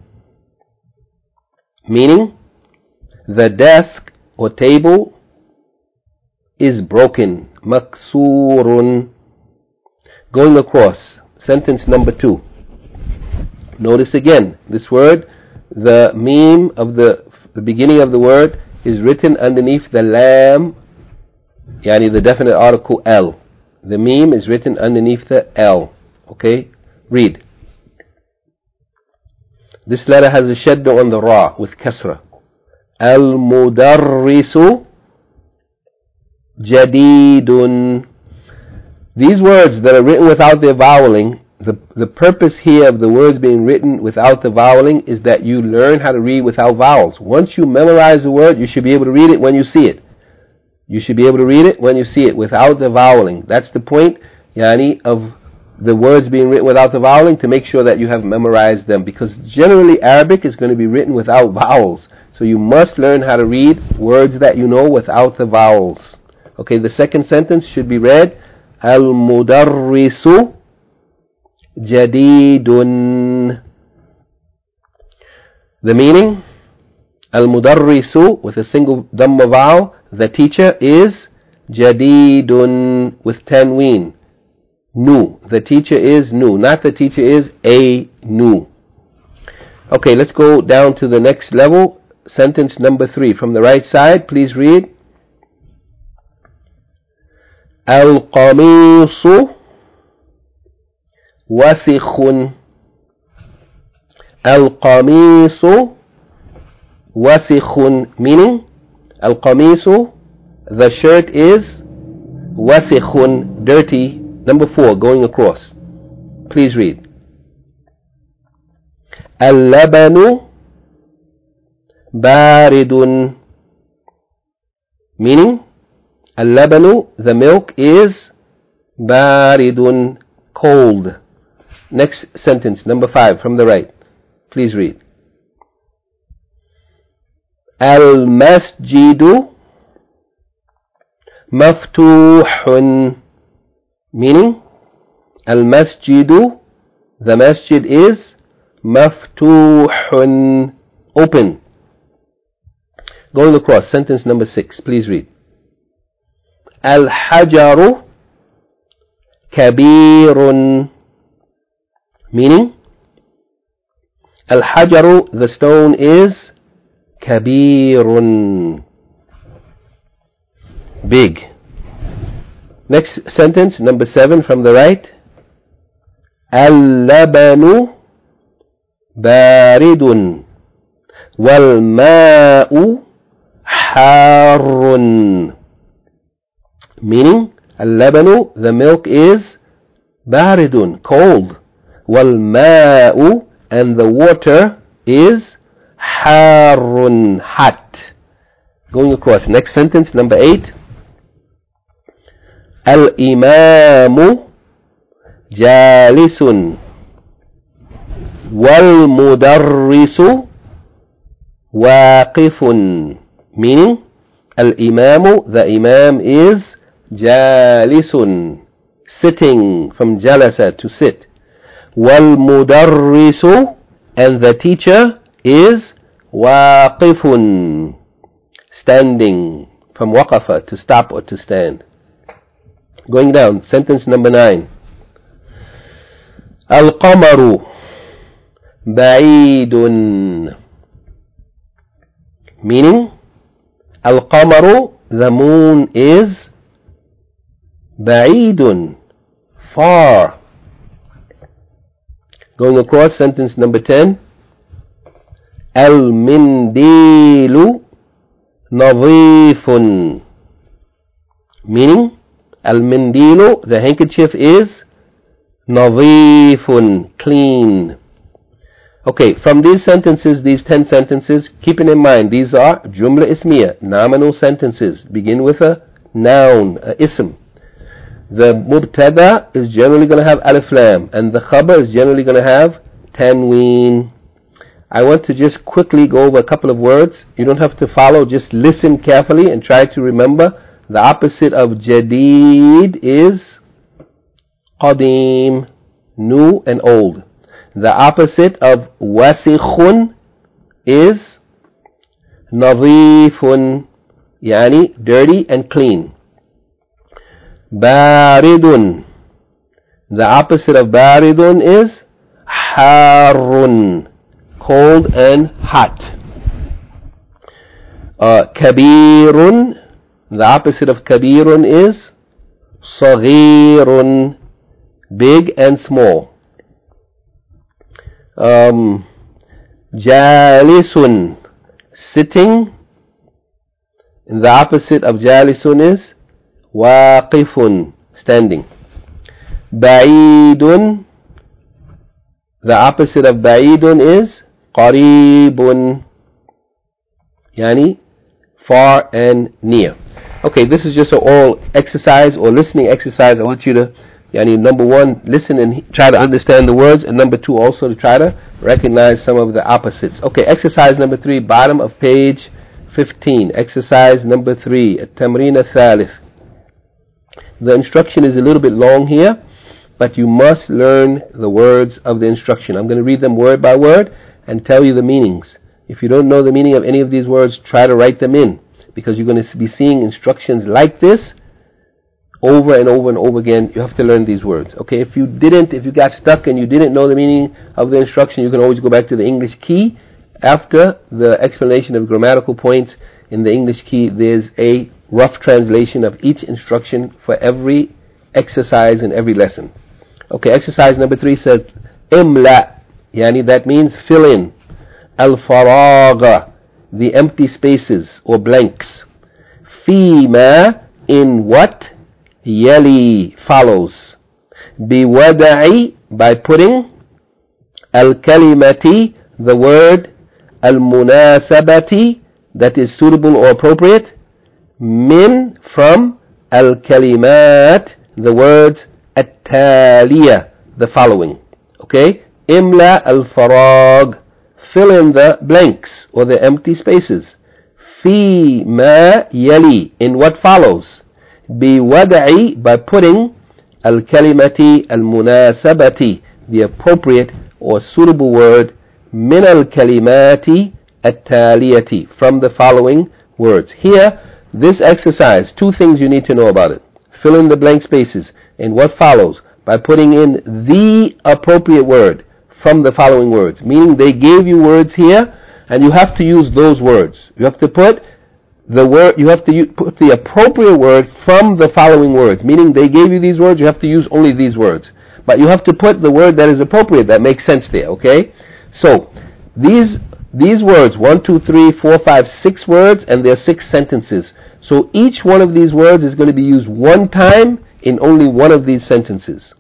meaning the desk or table is broken. Maksurun. Going across, sentence number 2. Notice again, this word, the meme of the beginning of the word is written underneath the lam, the definite article L. The meme is written underneath the L. Okay, read. This letter has a shadda on the ra with kasra. Al-mudarrisu jadidun. These words that are written without their voweling, the purpose here of the words being written without the voweling is that you learn how to read without vowels. Once you memorize the word, you should be able to read it when you see it. You should be able to read it when you see it without the voweling. That's the point, of the words being written without the voweling, to make sure that you have memorized them. Because generally Arabic is going to be written without vowels. So you must learn how to read words that you know without the vowels. Okay, the second sentence should be read, Al-mudarrisu jadidun. The meaning, Al-mudarrisu with a single dhamma vowel, the teacher is jadidun with tanween. Nu. The teacher is nu. Not the teacher is a nu. Okay, let's go down to the next level. Sentence number 3. From the right side, please read. Al-qamisu wasikhun. Al-qamisu wasikhun. Meaning, al-qamisu, the shirt is wasikhun, dirty. Number 4, going across. Please read. Al-labanu باردٌ, meaning اللبن, the milk, is باردٌ, cold. Next sentence, number 5 from the right. Please read. المسجد مفتوح, meaning المسجد, the masjid, is مفتوح, open. Going across, sentence number 6. Please read. الحجر كبير, meaning الحجر, the stone, is كبير, big. Next sentence, number 7 from the right. اللبن بارد والماء حار, meaning اللبن, the milk, is بارد, cold, والماء, and the water, is حار, hot. Going across, next sentence, number 8. الإمام جالس والمدرس واقف, meaning الإمام, the imam, is جالس, sitting, from jalasa, to sit. والمدرس, and the teacher, is واقف, standing, from waqafa, to stop or to stand. Going down, sentence number 9. القمر بعيد, meaning القمر, the moon, is بعيد, far. Going across, sentence number 10. المنديل نظيف, meaning المنديل, the handkerchief, is نظيف, clean. Okay, from these sentences, these 10 sentences, keeping in mind these are jumla ismiya, nominal sentences, begin with a noun, a ism. The mubtada is generally going to have alif lam, and the khabar is generally going to have tanween. I want to just quickly go over a couple of words. You don't have to follow, just listen carefully and try to remember. The opposite of jadid is qadim, new and old. The opposite of wasikhun is nadhifun, yani dirty and clean. Baridun, the opposite of baridun is harun, cold and hot. Kabirun, the opposite of kabirun is saghirun, big and small. Jalisun, sitting, and the opposite of jalisun is waqifun, standing. Ba'idun, the opposite of ba'idun is qaribun, yani far and near. Okay, this is just an oral exercise or listening exercise. I want you to, number 1, listen and try to understand the words, and number 2, also to try to recognize some of the opposites. Okay, exercise number 3, bottom of page 15. Exercise number 3, at-tamrin al-thalith. The instruction is a little bit long here, but you must learn the words of the instruction. I'm going to read them word by word and tell you the meanings. If you don't know the meaning of any of these words, try to write them in, because you're going to be seeing instructions like this over and over and over again. You have to learn these words. Okay, if you got stuck and you didn't know the meaning of the instruction, you can always go back to the English key. After the explanation of grammatical points in the English key, there's a rough translation of each instruction for every exercise in every lesson. Okay, exercise number 3 says imla, that means fill in. Al-faragha, the empty spaces or blanks. Fima, in what? Yali, follows. Biwada'i, by putting. Al-kalimati, the word. al-munasabati, that is suitable or appropriate, min, from, al-kalimat, the words, at-taliya, the following. Okay? Imla al-farag, fill in the blanks or the empty spaces. Fi ma yali, in what follows. Bi wada'i, by putting al-kalimati al-munasabati, the appropriate or suitable word, min al-kalimati at-taliyati, from the following words. Here, this exercise, two things you need to know about it. Fill in the blank spaces in what follows by putting in the appropriate word from the following words. Meaning they gave you words here and you have to use those words. You have to put the word, you have to put the appropriate word from the following words. Meaning they gave you these words, you have to use only these words. But you have to put the word that is appropriate, that makes sense there, okay? So, these words, 1, 2, 3, 4, 5, 6 words, and there are 6 sentences. So each one of these words is going to be used one time in only one of these sentences.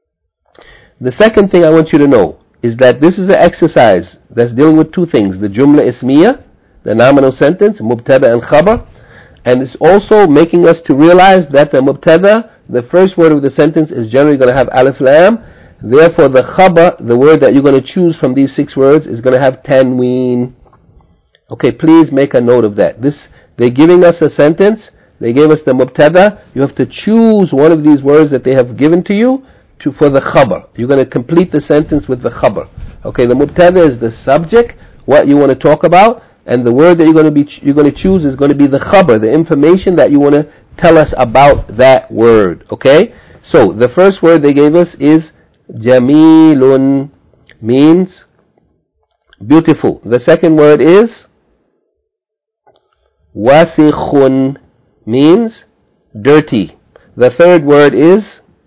The second thing I want you to know is that this is an exercise that's dealing with two things. The jumla ismiya, the nominal sentence, mubtada and khabar. And it's also making us to realize that the mubtada, the first word of the sentence, is generally going to have alif lam. Therefore the khabar, the word that you're going to choose from these 6 words, is going to have tanween. Okay, please make a note of that. They're giving us a sentence. They gave us the mubtada. You have to choose one of these words that they have given to you for the khabar. You're going to complete the sentence with the khabar. Okay, the mubtada is the subject, what you want to talk about, and the word that you're going to choose is going to be the khabar, the information that you want to tell us about that word. Okay? So, the first word they gave us is jamilun, means beautiful. The second word is wasikhun, means dirty. The third word is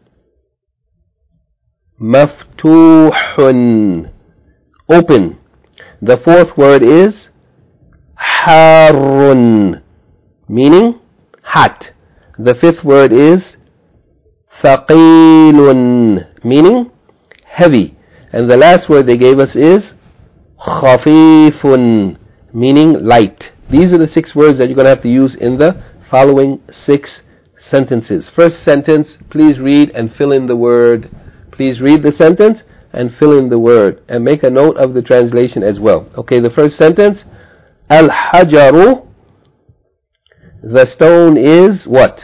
maftuhun, open. The fourth word is harun, meaning hot. The fifth word is thaqilun, meaning heavy. And the last word they gave us is khafifun, meaning light. These are the 6 words that you're going to have to use in the following 6 sentences. First sentence, please read and fill in the word. Please read the sentence and fill in the word. And make a note of the translation as well. Okay, the first sentence, al-hajaru, the stone is what?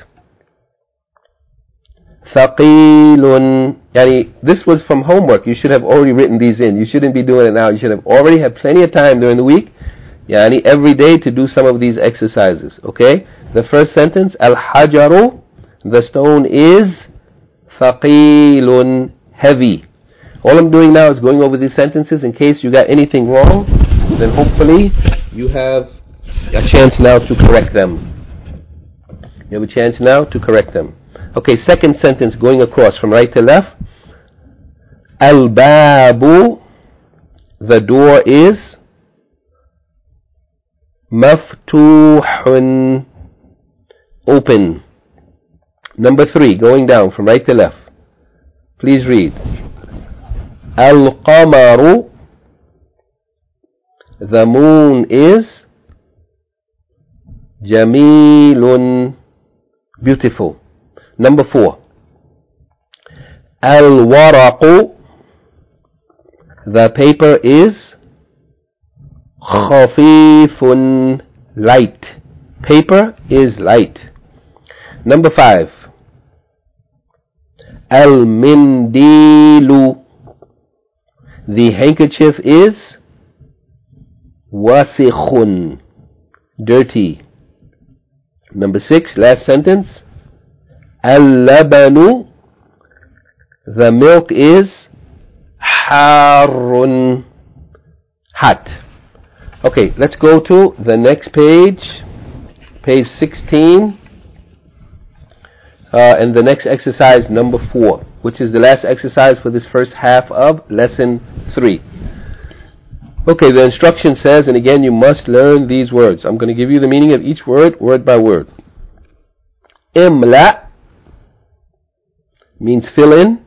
Thaqilun. Yani, this was from homework. You should have already written these in. You shouldn't be doing it now. You should have already had plenty of time during the week, yani every day, to do some of these exercises. Okay? The first sentence, al-hajaru, the stone is thaqilun, heavy. All I'm doing now is going over these sentences in case you got anything wrong. Then hopefully you have a chance now to correct them. You have a chance now to correct them. Okay, second sentence going across from right to left. Al-babu, the door is maftuhun, open. Number 3, going down from right to left. Please read. Al-qamaru, the moon is jamilun, beautiful. Number 4. Al-waraqu, the paper is khafifun, light. Paper is light. Number 5. Al-mindilu, the handkerchief is wasikhun, dirty. Number 6, last sentence. Al-labanu, the milk is harun, hot. Okay, let's go to the next page, page 16, and the next exercise, number 4, which is the last exercise for this first half of lesson 3. Okay, the instruction says, and again you must learn these words. I'm going to give you the meaning of each word, word by word. Imla means fill in.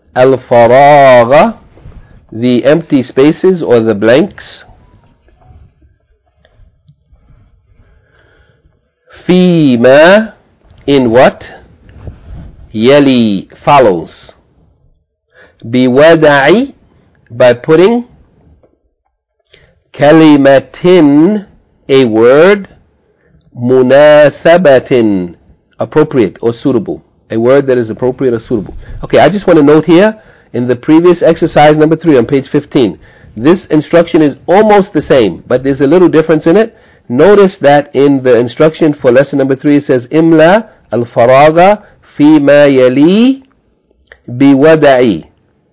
Al-faragha, the empty spaces or the blanks. فيما, in what? يلي, follows. بوضع, by putting. كلمة, a word. مناسبة, appropriate or suitable. A word that is appropriate or suitable. Okay, I just want to note here, in the previous exercise number 3 on page 15, this instruction is almost the same, but there's a little difference in it. Notice that in the instruction for lesson number 3 it says imla al-faraga fima yali biwada'i.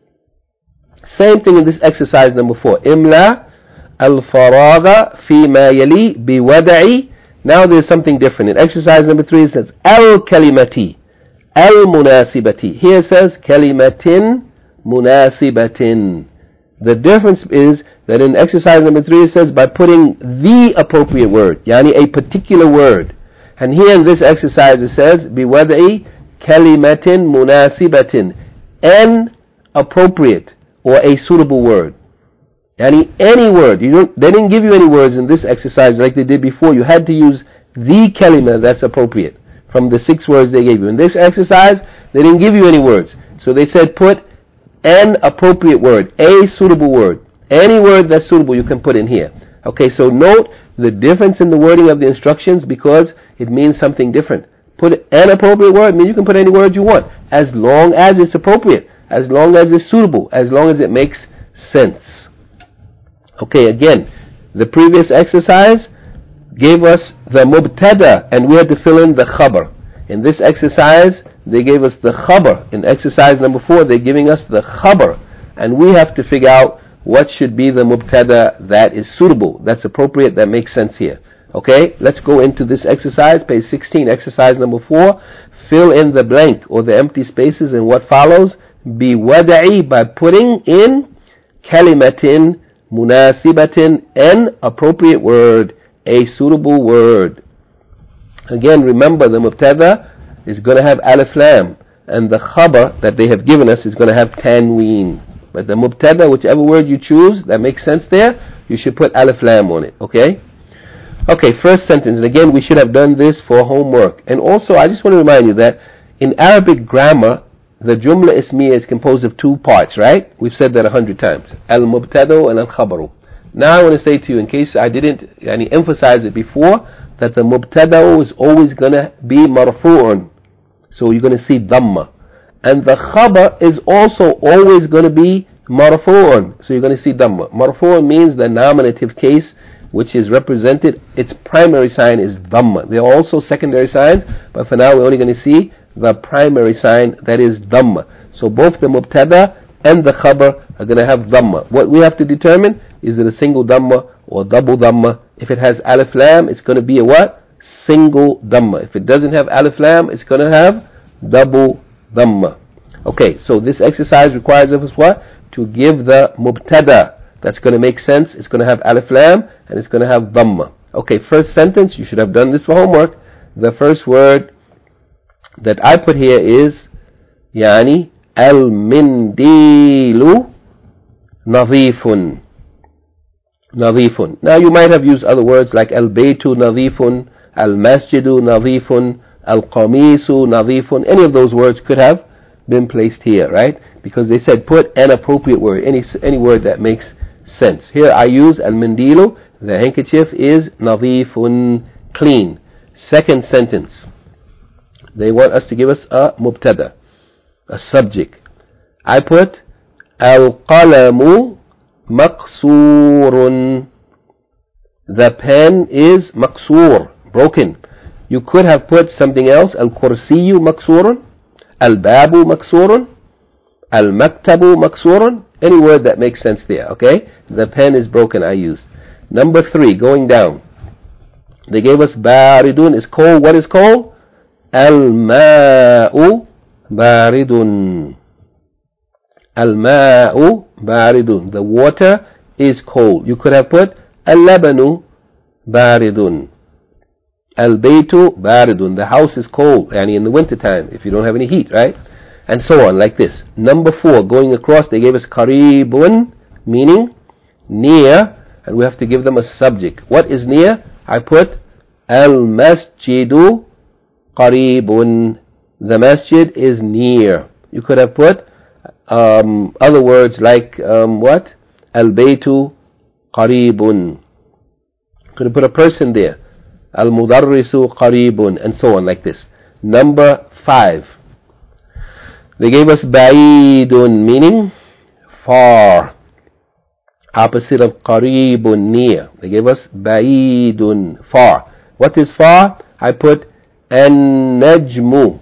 Same thing in this exercise number 4. Imla al-faraga fima yali biwada'i. Now there's something different. In exercise number 3 it says al-kalimati al-munasibati. Here it says kalimatin munasibatin. The difference is that in exercise number 3 it says by putting the appropriate word, yani a particular word. And here in this exercise it says biwada'i kalimatin munasibatin, an appropriate or a suitable word. Yani any word. They didn't give you any words in this exercise like they did before. You had to use the kalima that's appropriate from the 6 words they gave you. In this exercise they didn't give you any words. So they said put an appropriate word, a suitable word. Any word that's suitable you can put in here. Okay, so note the difference in the wording of the instructions because it means something different. Put an appropriate word means you can put any word you want as long as it's appropriate, as long as it's suitable, as long as it makes sense. Okay, again, the previous exercise gave us the mubtada and we had to fill in the khabar. In this exercise they gave us the khabar. In exercise number 4 they're giving us the khabar, and we have to figure out what should be the mubtada that is suitable, that's appropriate, that makes sense here. Okay, let's go into this exercise, page 16, exercise number 4. Fill in the blank or the empty spaces in what follows. Biwada'i, by putting in kalimatin munasibatin, an appropriate word, a suitable word. Again, remember the mubtada is going to have alif lam, and the khabar that they have given us is going to have tanween. But the mubtada, whichever word you choose that makes sense there, you should put alif lam on it. Okay? Okay, first sentence. And again, we should have done this for homework. And also, I just want to remind you that in Arabic grammar, the jumla ismiya is composed of 2 parts, right? We've said that 100 times. Al-mubtada and al-khabaru. Now I want to say to you, in case I didn't emphasize it before, that the mubtada is always going to be marfu'un. So you're going to see dhamma. And the khabar is also always going to be marfu'un. So you're going to see dhamma. Marfu'un means the nominative case, which is represented, its primary sign is dhamma. There are also secondary signs, but for now we're only going to see the primary sign, that is dhamma. So both the mubtada and the khabar are going to have dhamma. What we have to determine is it a single dhamma or double dhamma. If it has alif lam, it's going to be a what? Single dhamma. If it doesn't have alif lam, it's going to have double dhamma. Okay, so this exercise requires of us what? To give the mubtada that's going to make sense. It's going to have alif lam and it's going to have dhamma. Okay, first sentence, you should have done this for homework. The first word that I put here is yani al-mindilu nadhifun. Nadhifun. Now you might have used other words like al-baytu nadhifun, al-masjidu nadhifun, al-qamisu nadhifun. Any of those words could have been placed here, right? Because they said put an appropriate word, any word that makes sense. Here I use al-mindilu, the handkerchief is nadhifun, clean. Second sentence, they want us to give us a mubtada, a subject. I put al-qalamu maqsurun. The pen is maqsur, broken. You could have put something else, al-kursiyu maqsurun, al-babu maqsurun, al-maktabu maqsurun. Any word that makes sense there, okay? The pen is broken, I used. Number 3, going down. They gave us baridun is cold. What is cold? Al-ma'u baridun. Al-ma'u baridun. The water is cold. You could have put al-labanu baridun. Al-baytu baridun. The house is cold, yani in the winter time, if you don't have any heat, right? And so on, like this. Number 4, going across, they gave us qaribun, meaning near, and we have to give them a subject. What is near? I put Al-masjidu qaribun. The masjid is near. You could have put other words like what? Al-baytu qaribun. Could have put a person there. Al-mudarrisu qaribun, and so on, like this. Number 5. They gave us ba'idun, meaning far. Opposite of qaribun, near. They gave us ba'idun, far. What is far? I put an-najmu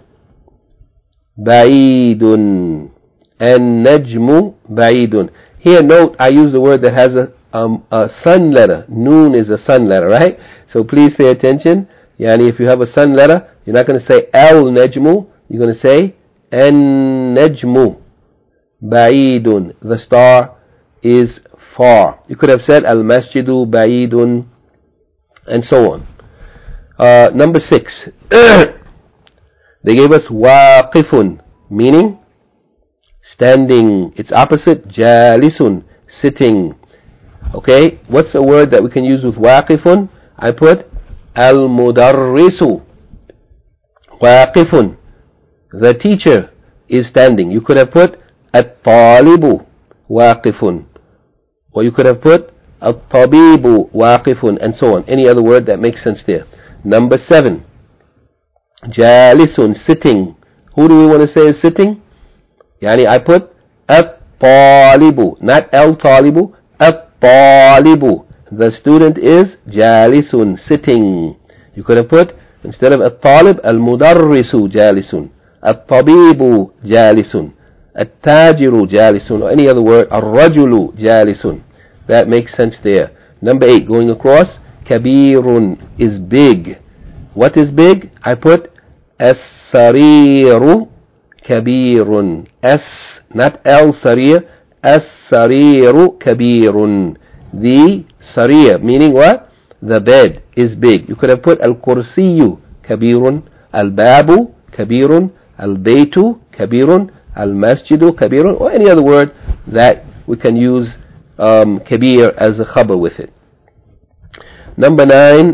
ba'idun. An-najmu ba'idun. Here, note, I use the word that has a sun letter. Noon is a sun letter, right? So please pay attention. Yani, if you have a sun letter, you're not going to say al-najmu. You're going to say an-najmu ba'idun. The star is far. You could have said al-masjidu ba'idun, and so on. Number 6. They gave us waqifun, meaning standing. Its opposite, jalisun, sitting. Okay, what's the word that we can use with waqifun? I put al-mudarrisu waqifun. The teacher is standing. You could have put at-talibu waqifun, or you could have put at-tabibu waqifun, and so on. Any other word that makes sense there. Number 7. Jalisun, sitting. Who do we want to say is sitting? Yani, I put at-talibu, not al-talibu, at-talibu. The student is jalisun, sitting. You could have put, instead of at-talib, al-mudarrisu jalisun, at-tabibu jalisun, at-tajiru jalisun, or any other word, ar-rajulu jalisun. That makes sense there. Number 8, going across, kabirun is big. What is big? I put as-sariru kabirun. S, not al-sarir, as-sariru kabirun. The sarir, meaning what? The bed is big. You could have put al-kursiyu kabirun, al-babu kabirun, al-baytu kabirun, al-masjidu kabirun, or any other word that we can use kabir as a khabar with it. Number 9,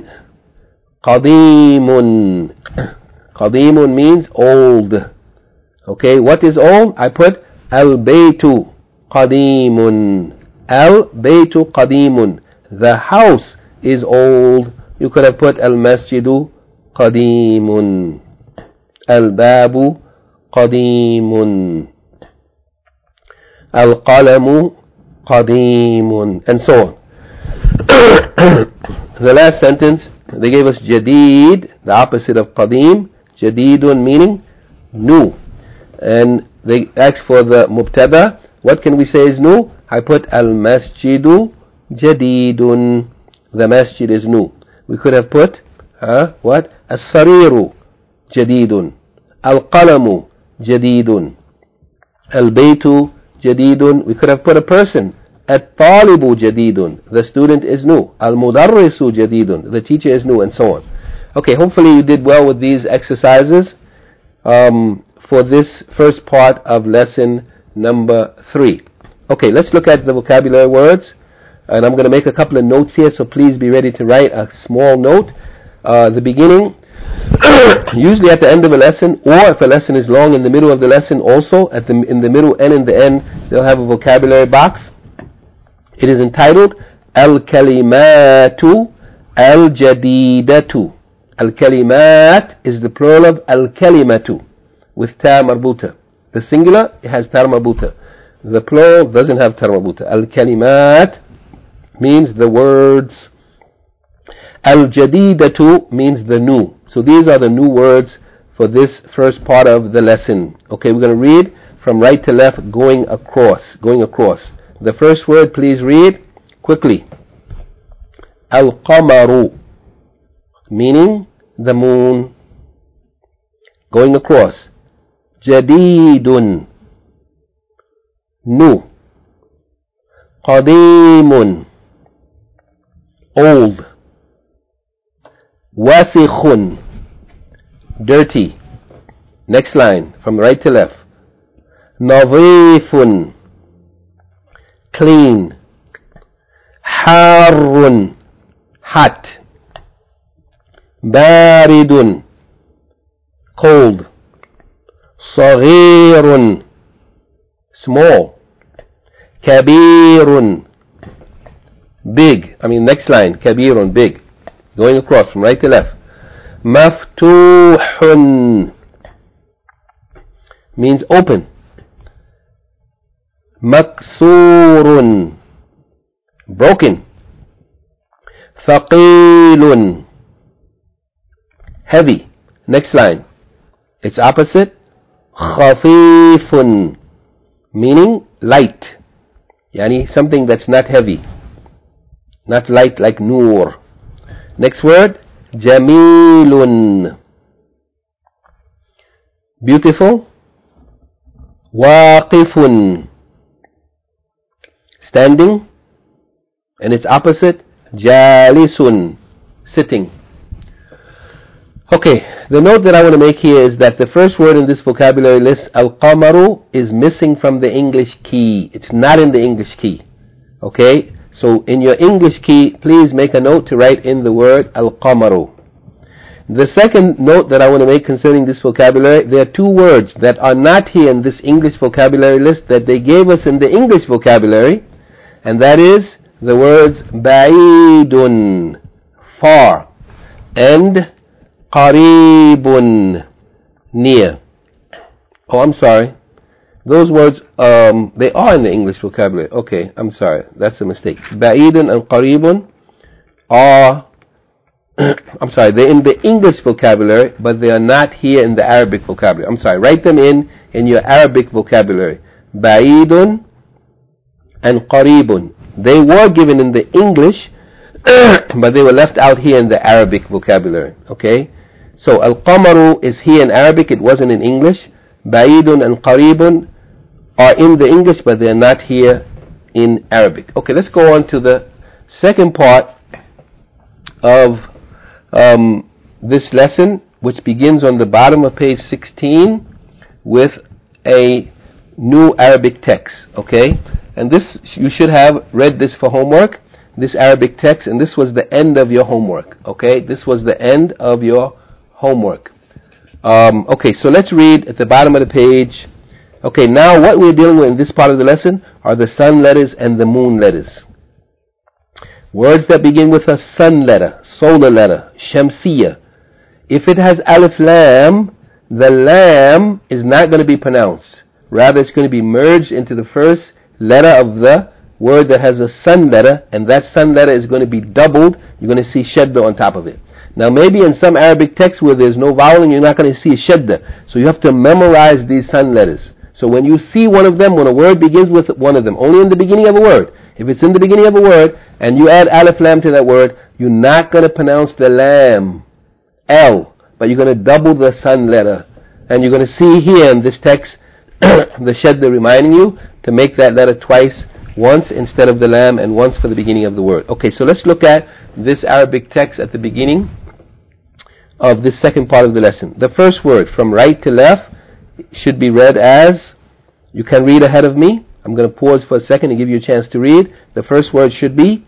qadimun. Qadimun means old. Okay, what is old? I put al-baytu qadimun. Al-baytu qadimun. The house is old. You could have put al-masjidu qadimun. Al-babu qadimun. Al-qalamu qadimun, and so on. The last sentence, they gave us jadid, the opposite of qadim. Jadidun meaning new. And they asked for the mubtada. What can we say is new? I put al-masjidu jadidun. The masjid is new. We could have put what? As-sariru jadidun. Al-qalamu jadidun. Al-baytu jadidun. We could have put a person. At-talibu jadidun. The student is new. Al-mudarrisu jadidun. The teacher is new, and so on. Okay, hopefully you did well with these exercises for this first part of lesson number 3. Okay, let's look at the vocabulary words. And I'm going to make a couple of notes here, so please be ready to write a small note. The beginning, usually at the end of a lesson, or if a lesson is long, in the middle of the lesson also, in the middle and in the end, they'll have a vocabulary box. It is entitled Al-Kalimatu Al-Jadidatu. Al-Kalimat is the plural of Al-Kalimatu with ta marbuta. The singular, it has ta marbuta. The plural doesn't have ta marbuta. Al-Kalimat means the words. Al-Jadidatu means the new. So these are the new words for this first part of the lesson. Okay, we're going to read from right to left, going across. The first word, please read quickly. Al-Qamaru, meaning the moon. Going across. Jadidun, new. Qadimun, old. Wasikhun, dirty. Next line, from right to left. Nadhifun, clean. Harun, hot. باردٌ, cold. صغير, small. كبير, big. Next line, كبير, big. Going across from right to left. مفتوح means open. مكسور, broken. ثقيل, heavy. Next line, its opposite. خفيف, meaning light. Yani something that's not heavy, not light like nur. Next word, jamilun, beautiful. Waqifun, standing. And its opposite, jalisun, sitting. Okay, the note that I want to make here is that the first word in this vocabulary list, al-qamaru, is missing from the English key. It's not in the English key. Okay, so in your English key, please make a note to write in the word al-qamaru. The second note that I want to make concerning this vocabulary, there are two words that are not here in this English vocabulary list that they gave us in the English vocabulary, and that is the words ba'idun, far, and qaribun, near. Oh, I'm sorry. Those words, they are in the English vocabulary. Okay, I'm sorry. That's a mistake. Ba'idun and qaribun are, I'm sorry, they're in the English vocabulary, but they are not here in the Arabic vocabulary. I'm sorry. Write them in your Arabic vocabulary. Ba'idun and qaribun. They were given in the English, but they were left out here in the Arabic vocabulary. Okay? So al-qamaru is here in Arabic, it wasn't in English. Ba'idun and qaribun are in the English, but they are not here in Arabic. Okay, let's go on to the second part of this lesson, which begins on the bottom of page 16 with a new Arabic text. Okay? And this, you should have read this for homework, this Arabic text, and this was the end of your homework. Okay? This was the end of your homework. Okay, so let's read at the bottom of the page. Okay, now what we're dealing with in this part of the lesson are the sun letters and the moon letters. Words that begin with a sun letter, solar letter, shamsiyya. If it has alif lam, the lam is not going to be pronounced. Rather, it's going to be merged into the first letter of the word that has a sun letter, and that sun letter is going to be doubled. You're going to see shadda on top of it. Now maybe in some Arabic texts where there's no vowel, you're not going to see a shadda. So you have to memorize these sun letters. So when you see one of them, when a word begins with one of them, only in the beginning of a word. If it's in the beginning of a word, and you add alif lam to that word, you're not going to pronounce the lam, L, but you're going to double the sun letter. And you're going to see here in this text, the shadda reminding you to make that letter twice, once instead of the lam and once for the beginning of the word. Okay, so let's look at this Arabic text at the beginning of this second part of the lesson. The first word from right to left should be read as, you can read ahead of me. I'm going to pause for a second to give you a chance to read. The first word should be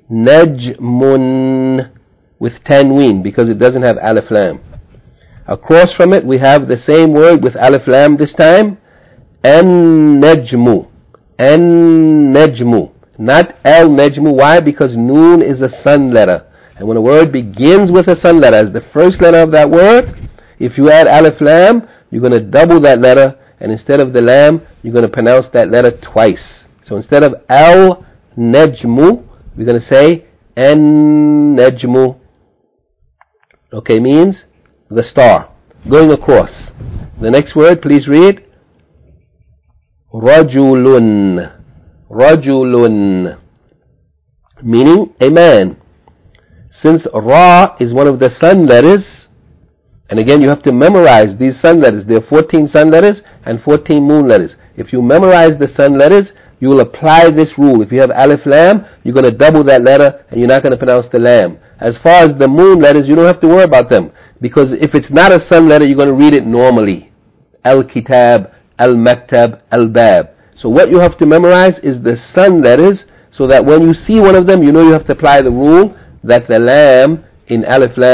najmun with tanween because it doesn't have alif lam. Across from it we have the same word with alif lam this time, an-najmu. An-najmu. Not al-najmu. Why? Because noon is a sun letter. And when a word begins with a sun letter as the first letter of that word, if you add alif lam, you're going to double that letter, and instead of the lam, you're going to pronounce that letter twice. So instead of al-najmu, we're going to say an-najmu. Okay, means the star. Going across. The next word, please read. Rajulun. Rajulun. Meaning a man. Since Ra is one of the sun letters, and again you have to memorize these sun letters. There are 14 sun letters and 14 moon letters. If you memorize the sun letters, you will apply this rule. If you have alif lam, you're going to double that letter and you're not going to pronounce the lam. As far as the moon letters, you don't have to worry about them, because if it's not a sun letter, you're going to read it normally. Al-Kitab, Al-Maktab, Al-Bab. So what you have to memorize is the sun letters, so that when you see one of them, you know you have to apply the rule that the lam in alif lam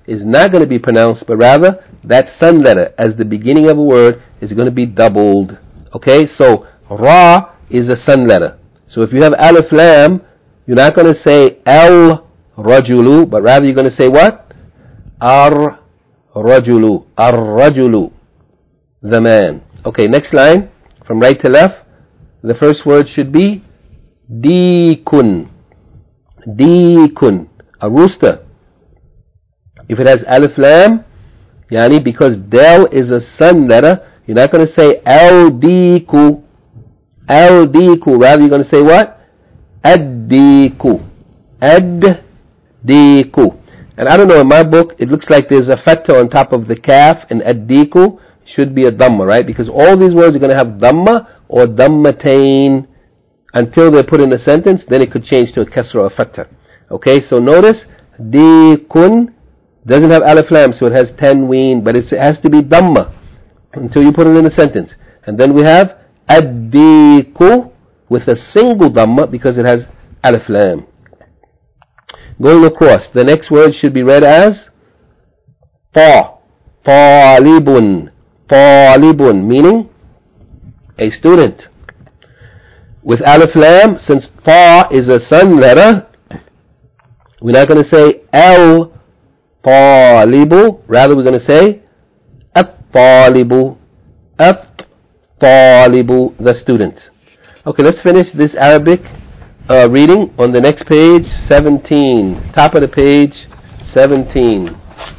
is not going to be pronounced, but rather that sun letter as the beginning of a word is going to be doubled. Okay, so Ra is a sun letter. So if you have Alif Lam, you're not going to say Al Rajulu, but rather you're going to say what? Ar Rajulu. Ar Rajulu. The man. Okay, next line. From right to left. The first word should be Deekun. Deekun. A rooster. If it has Alif Lam, yani because Del is a sun letter, you're not going to say Al-Deeku. Al-Deeku. Rather, you're going to say what? Ad-Deeku. Ad-Deeku. And I don't know, in my book, it looks like there's a fatha on top of the kaf, and Ad-Deeku should be a dhamma, right? Because all these words are going to have dhamma or dhammatain until they're put in a sentence, then it could change to a kasra or fatha. Okay, so notice, Deekun doesn't have Alif Lam, so it has tanween, but it has to be dhamma until you put it in a sentence. And then we have Ad-Deeku with a single dhamma because it has Alif Lam. Going across, the next word should be read as Ta. Talibun. Talibun, meaning a student. With Alif Lam, since Ta is a sun letter, we're not going to say Al Talibu, rather we're going to say At-Talibu. At-Talibu, the student. Okay, let's finish this Arabic reading on the next page, 17. Top of the page, 17.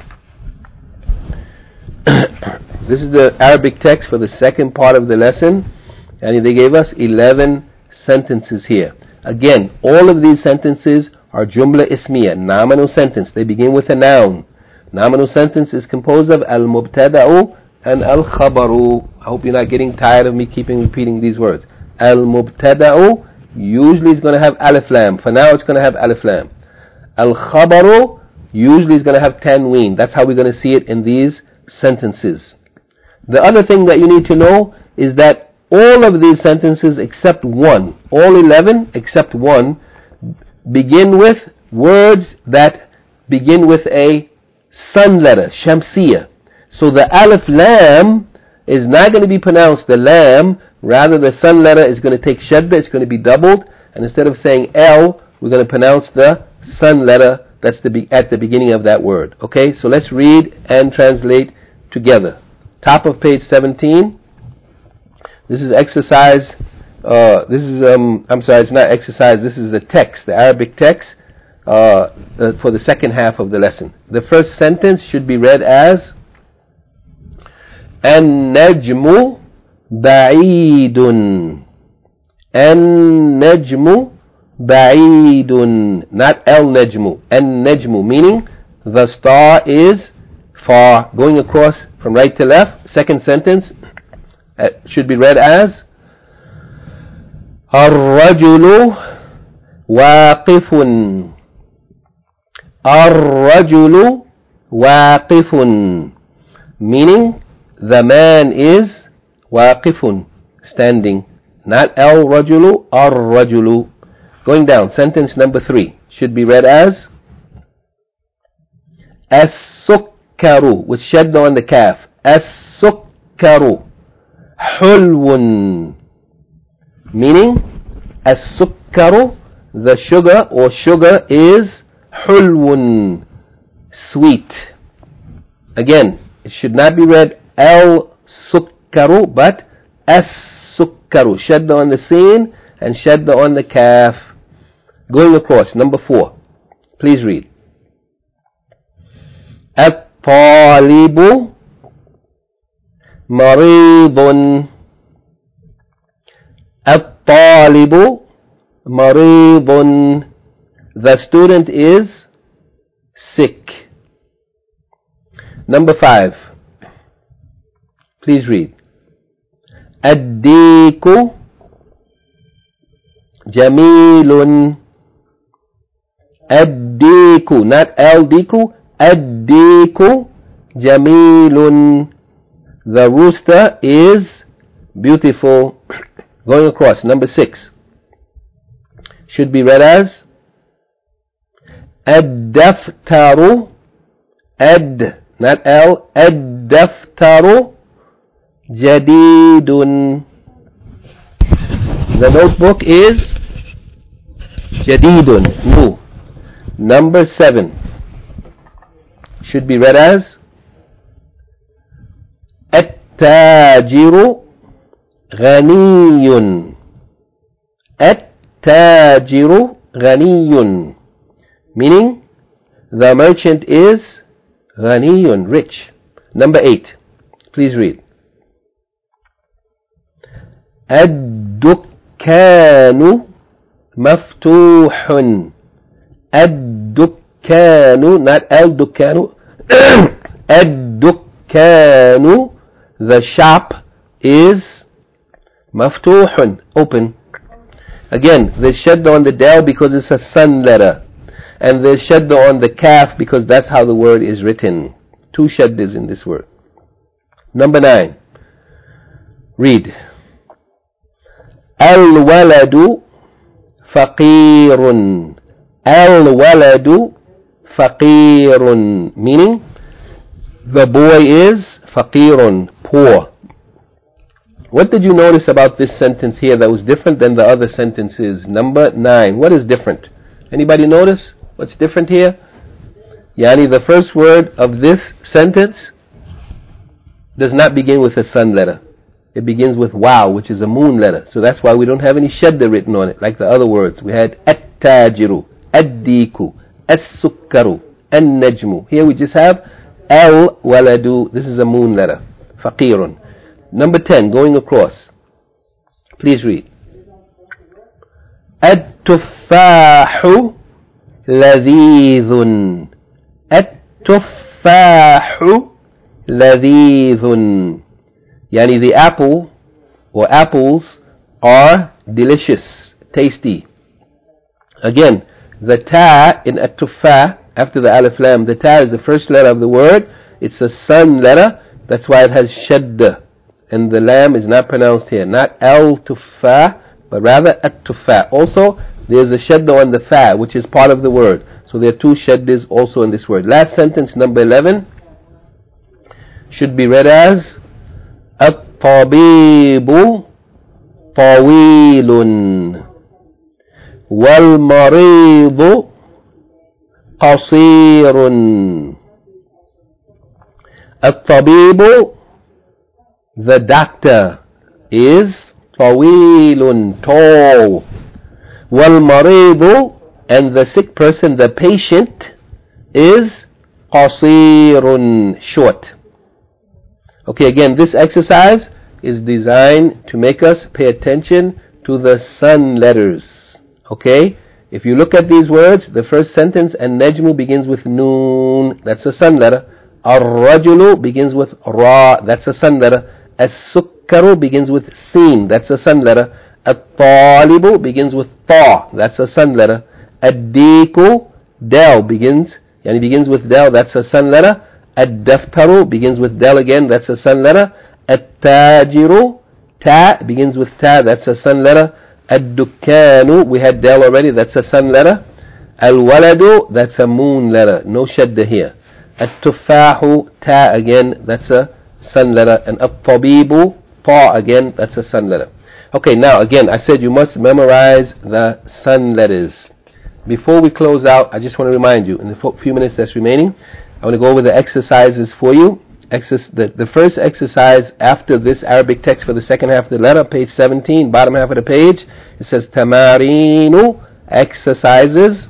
This is the Arabic text for the second part of the lesson, and they gave us 11 sentences here. Again, all of these sentences are Jumla Ismiya, nominal sentence. They begin with a noun. Nominal sentence is composed of Al-Mubtada'u and Al-Khabaru. I hope you're not getting tired of me keeping repeating these words. Al-Mubtada'u usually is going to have Alif Lam. For now, it's going to have Alif Lam. Al-Khabaru usually is going to have tanween. That's how we're going to see it in these sentences. The other thing that you need to know is that all of these sentences except one, all 11 except one, begin with words that begin with a sun letter, Shamsiyah. So the Alif Lam is not going to be pronounced the Lam, rather the sun letter is going to take Shadda, it's going to be doubled, and instead of saying L, we're going to pronounce the sun letter that's at the beginning of that word. Okay, so let's read and translate together. Top of page 17. This is exercise. I'm sorry, it's not exercise. This is the text, the Arabic text for the second half of the lesson. The first sentence should be read as An-Najmu Ba'idun. An-Najmu Ba'idun. Not Al-Najmu. An-Najmu, meaning the star is far. Going across from right to left, second sentence should be read as Ar-Rajulu Waqifun. Ar-Rajulu Waqifun, meaning the man is Waqifun, standing. Not Al-Rajulu, Ar-Rajulu. Going down, sentence number 3 should be read as As-Sukkaru, with shadda on the kaf. As-Sukkaru Hulwun, meaning As-Sukkaru, the sugar or sugar is Hulwun, sweet. Again, it should not be read Al-Sukkaru, but As-Sukkaru. Shadda on the sin and shadda on the kaf. Going across, number 4. Please read. At-Talibu Maridun. At-Talibu Maridun. The student is sick. Number 5. Please read. Ad-Diku Jamilun. Ad-Diku, not Al-Diku. Ad-Diku Jamilun. The rooster is beautiful. Going across, number 6 should be read as Ad-Daftaru not L. الدفتر جديد. The notebook is جديد, new. Number 7 should be read as التاجر غني. التاجر غني, meaning the merchant is غني, rich. Number 8, please read. الدكان مفتوح. الدكان, not الدكان. الدكان, the shop is مفتوح, open. Again, there's shadda on the dal because it's a sun letter, and there's shadda on the kaf because that's how the word is written. 2 shaddas in this word. Number 9, read. الولد فقير. الولد فقير, meaning the boy is فقير, poor. What did you notice about this sentence here that was different than the other sentences? Number 9. What is different? Anybody notice what's different here? Yani the first word of this sentence does not begin with a sun letter. It begins with waw, which is a moon letter. So that's why we don't have any shadda written on it like the other words. We had at-tajiru, ad-diku, as-sukkaru, an-najmu. Here we just have al-waladu. This is a moon letter. Faqirun. Number 10, going across. Please read. At-tuffahu ladhidhun. At-tuffahu ladhidhun. Yani the apple or apples are delicious, tasty. Again, the ta in at-tuffah, after the alif lam, the ta is the first letter of the word. It's a sun letter. That's why it has shadda. And the lam is not pronounced here. Not al-tuffah, but rather at-tuffah. Also, there's a shadda on the fa, which is part of the word. So there are 2 shaddas also in this word. Last sentence, number 11, should be read as الطبيب طويل والمريض قصير. الطبيب, the doctor, is طويل, tall. والمريض, and the sick person, the patient, is قصير, short. Okay, again, this exercise is designed to make us pay attention to the sun letters. Okay? If you look at these words, the first sentence, an-najmu begins with noon, that's a sun letter. Ar-rajulu begins with ra, that's a sun letter. As-sukkaru begins with sin, that's a sun letter. At-talibu begins with ta, that's a sun letter. Ad-diku, dal begins with dal, that's a sun letter. Ad-daftaru begins with dal again, that's a sun letter. At-tajiru, ta begins with ta, that's a sun letter. Ad-dukkanu, we had dal already, that's a sun letter. Al-waladu, that's a moon letter, no shadda here. At-tuffahu, ta again, that's a sun letter. And at-tabibu, ta again, that's a sun letter. Okay, now again, I said you must memorize the sun letters. Before we close out, I just want to remind you, in the few minutes that's remaining, I want to go over the exercises for you. The first exercise after this Arabic text for the second half of the letter, page 17, bottom half of the page, it says Tamarinu, exercises.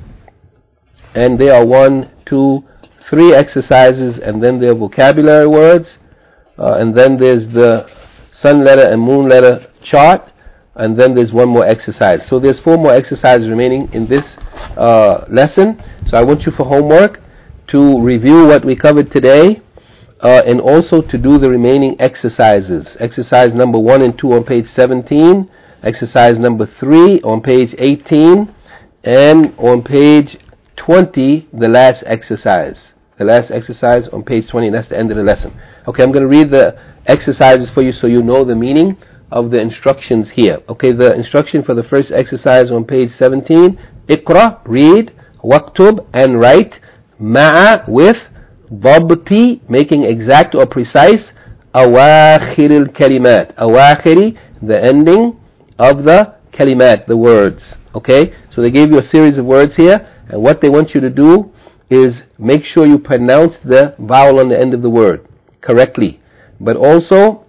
And there are 1, 2, 3 exercises, and then there are vocabulary words. And then there's the sun letter and moon letter chart. And then there's 1 more exercise. So there's 4 more exercises remaining in this lesson. So I want you for homework to review what we covered today, and also to do the remaining exercises. Exercise number 1 and 2 on page 17, exercise number 3 on page 18, and on page 20, the last exercise. The last exercise on page 20, and that's the end of the lesson. Okay, I'm going to read the exercises for you so you know the meaning of the instructions here. Okay, the instruction for the first exercise on page 17, Iqra, read, waktub, and write, ma'a, with, ضبط, making exact or precise, أواخر الكلمات, أواخر, the ending of the kalimat, the words. Okay, so they gave you a series of words here, and what they want you to do is make sure you pronounce the vowel on the end of the word correctly. But also,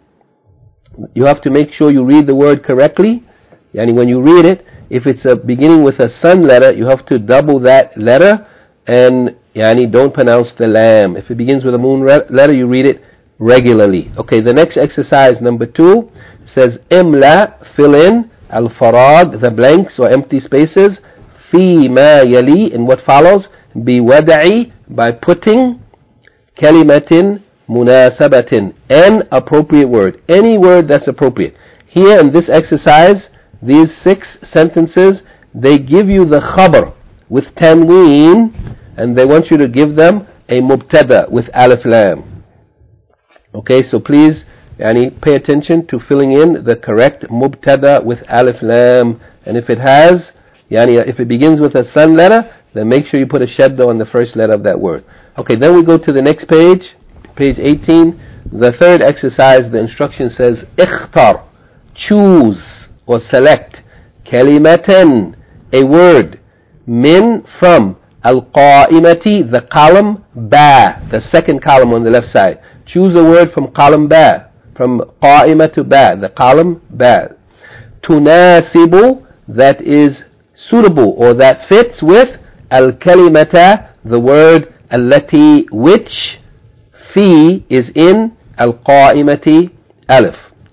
you have to make sure you read the word correctly. Yani when you read it, if it's beginning with a sun letter, you have to double that letter, and yani don't pronounce the lam. If it begins with a moon letter, you read it regularly. Okay, the next exercise, number 2, says imla, fill in, al-farag, the blanks or empty spaces, fi ma yali, in what follows, bi wada'i, by putting, kalimatin munasabatin, an appropriate word, any word that's appropriate. Here in this exercise, these 6 sentences, they give you the khabar with tanween, and they want you to give them a mubtada with alif lam. Okay, so please pay attention to filling in the correct mubtada with alif lam, and if it has, if it begins with a sun letter, then make sure you put a shadda on the first letter of that word. Okay, then we go to the next page, page 18. The third exercise, the instruction says, ikhtar, choose or select, kalimatan, a word, min, from, al-qa'imati, the column, ba, the second column on the left side. Choose a word from column ba, from qa'ima to ba, the column ba. Tunasibu, that is suitable or that fits with, al-kalimata, the word, allati, which, fi, is in, al-qa'imati, alif,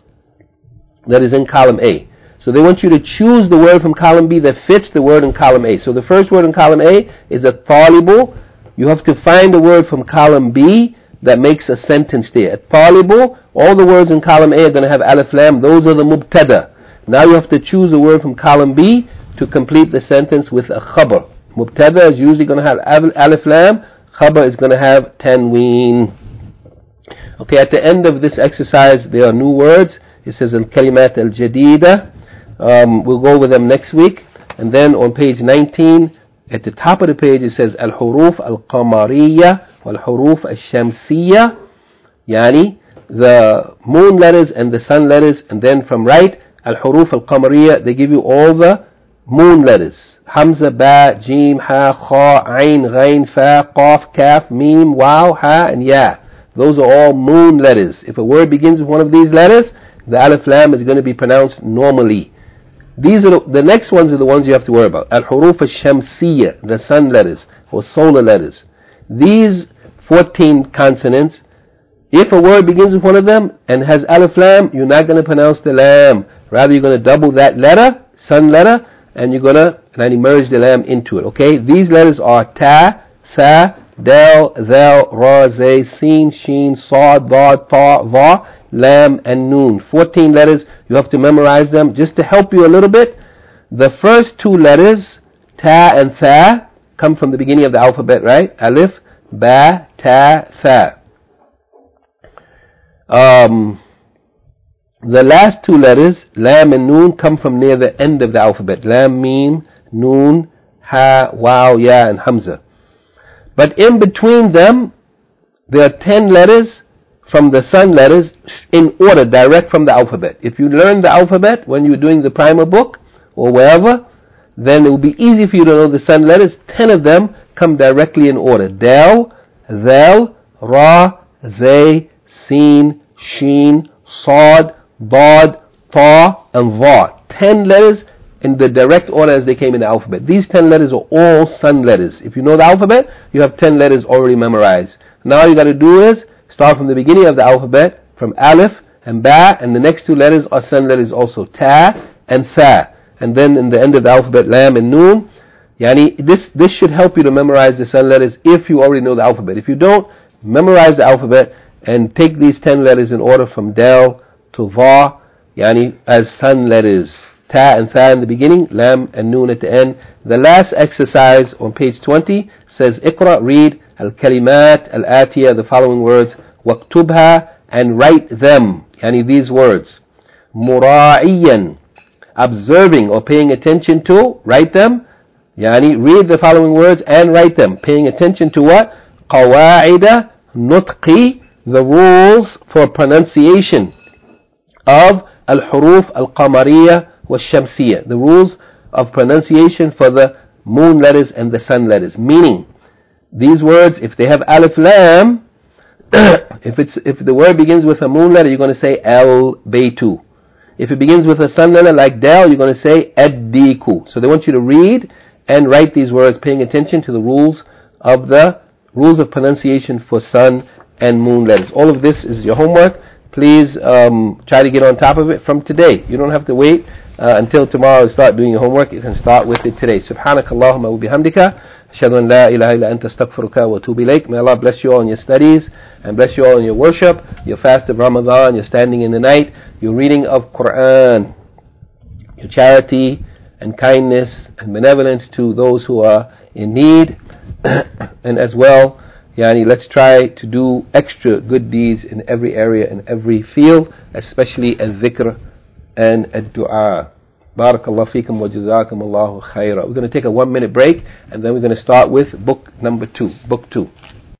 that is in column A. So they want you to choose the word from column B that fits the word in column A. So the first word in column A is a talibu. You have to find a word from column B that makes a sentence there. A talibu, all the words in column A are going to have alif lam. Those are the mubtada. Now you have to choose a word from column B to complete the sentence with a khabar. Mubtada is usually going to have alif lam. Khabar is going to have tanween. Okay, at the end of this exercise, there are new words. It says al-kalimat al-jadida. We'll go over them next week. And then on page 19, at the top of the page, it says al-huruf al-qamariyya wal-huruf al-shamsiyya, yani the moon letters and the sun letters. And then from right, al-huruf al-qamariyya, they give you all the moon letters. Hamza, ba, jim, ha, kha, ain, ghain, fa, qaf, kaf, mim, waw, ha, and ya. Those are all moon letters. If a word begins with one of these letters, the alif lam is going to be pronounced normally. These are the next ones are the ones you have to worry about. Al-huruf al-shamsiyya, the sun letters or solar letters. These 14 consonants, if a word begins with one of them and has alif lam, you're not going to pronounce the lam. Rather, you're going to double that letter, sun letter, and you're going to merge the lam into it. Okay? These letters are ta, tha, dal, thal, ra, zay, sin, sheen, sad, dad, ta, va, lam, and noon. 14 letters. You have to memorize them. Just to help you a little bit, the first 2 letters, ta and tha, come from the beginning of the alphabet, right? Alif, ba, ta, tha. The last 2 letters, lam and noon, come from near the end of the alphabet. Lam, mim, noon, ha, waw, ya, and hamza. But in between them, there are 10 letters from the sun letters in order, direct from the alphabet. If you learn the alphabet when you're doing the primer book or wherever, then it will be easy for you to know the sun letters. 10 of them come directly in order. Dal, Zal, Ra, Zay, Sin, Sheen, Sad, Dad, Ta, and Va. 10 letters in the direct order as they came in the alphabet. These 10 letters are all sun letters. If you know the alphabet, you have 10 letters already memorized. Now all you got to do is start from the beginning of the alphabet, from alif and ba, and the next 2 letters are sun letters also, ta and tha. And then in the end of the alphabet, lam and noon. Yani this should help you to memorize the sun letters if you already know the alphabet. If you don't, memorize the alphabet and take these 10 letters in order from dal to va, yani as sun letters. Ta and tha in the beginning, lam and noon at the end. The last exercise on page 20 says, Iqra, read, al-kalimat al-atiyah, the following words, waktubha, and write them, yani these words. Mura'iyan, observing or paying attention to, write them. Yani read the following words and write them, paying attention to what? Qawa'ida nutqi, the rules for pronunciation of al-huruf al-qamariyah wa-shamsiyah, the rules of pronunciation for the moon letters and the sun letters. Meaning, these words, if they have alif lam, if the word begins with a moon letter, you're going to say al-baytu. If it begins with a sun letter like dal, you're going to say ad-diku. So they want you to read and write these words, paying attention to the rules of pronunciation for sun and moon letters. All of this is your homework. Please try to get on top of it from today. You don't have to wait until tomorrow to start doing your homework. You can start with it today. Subhanakallahumma wa bihamdika. Ashhadu an la ilaha illa anta astaghfiruka wa atubu ilayk. May Allah bless you all in your studies and bless you all in your worship, your fast of Ramadan, your standing in the night, your reading of Quran, your charity and kindness and benevolence to those who are in need, and as well, let's try to do extra good deeds in every area, in every field, especially al-dhikr and al-du'a. Barakallahu feekum wa jazakum Allahu khaira. We're going to take a 1-minute break, and then we're going to start with book number 2. Book 2.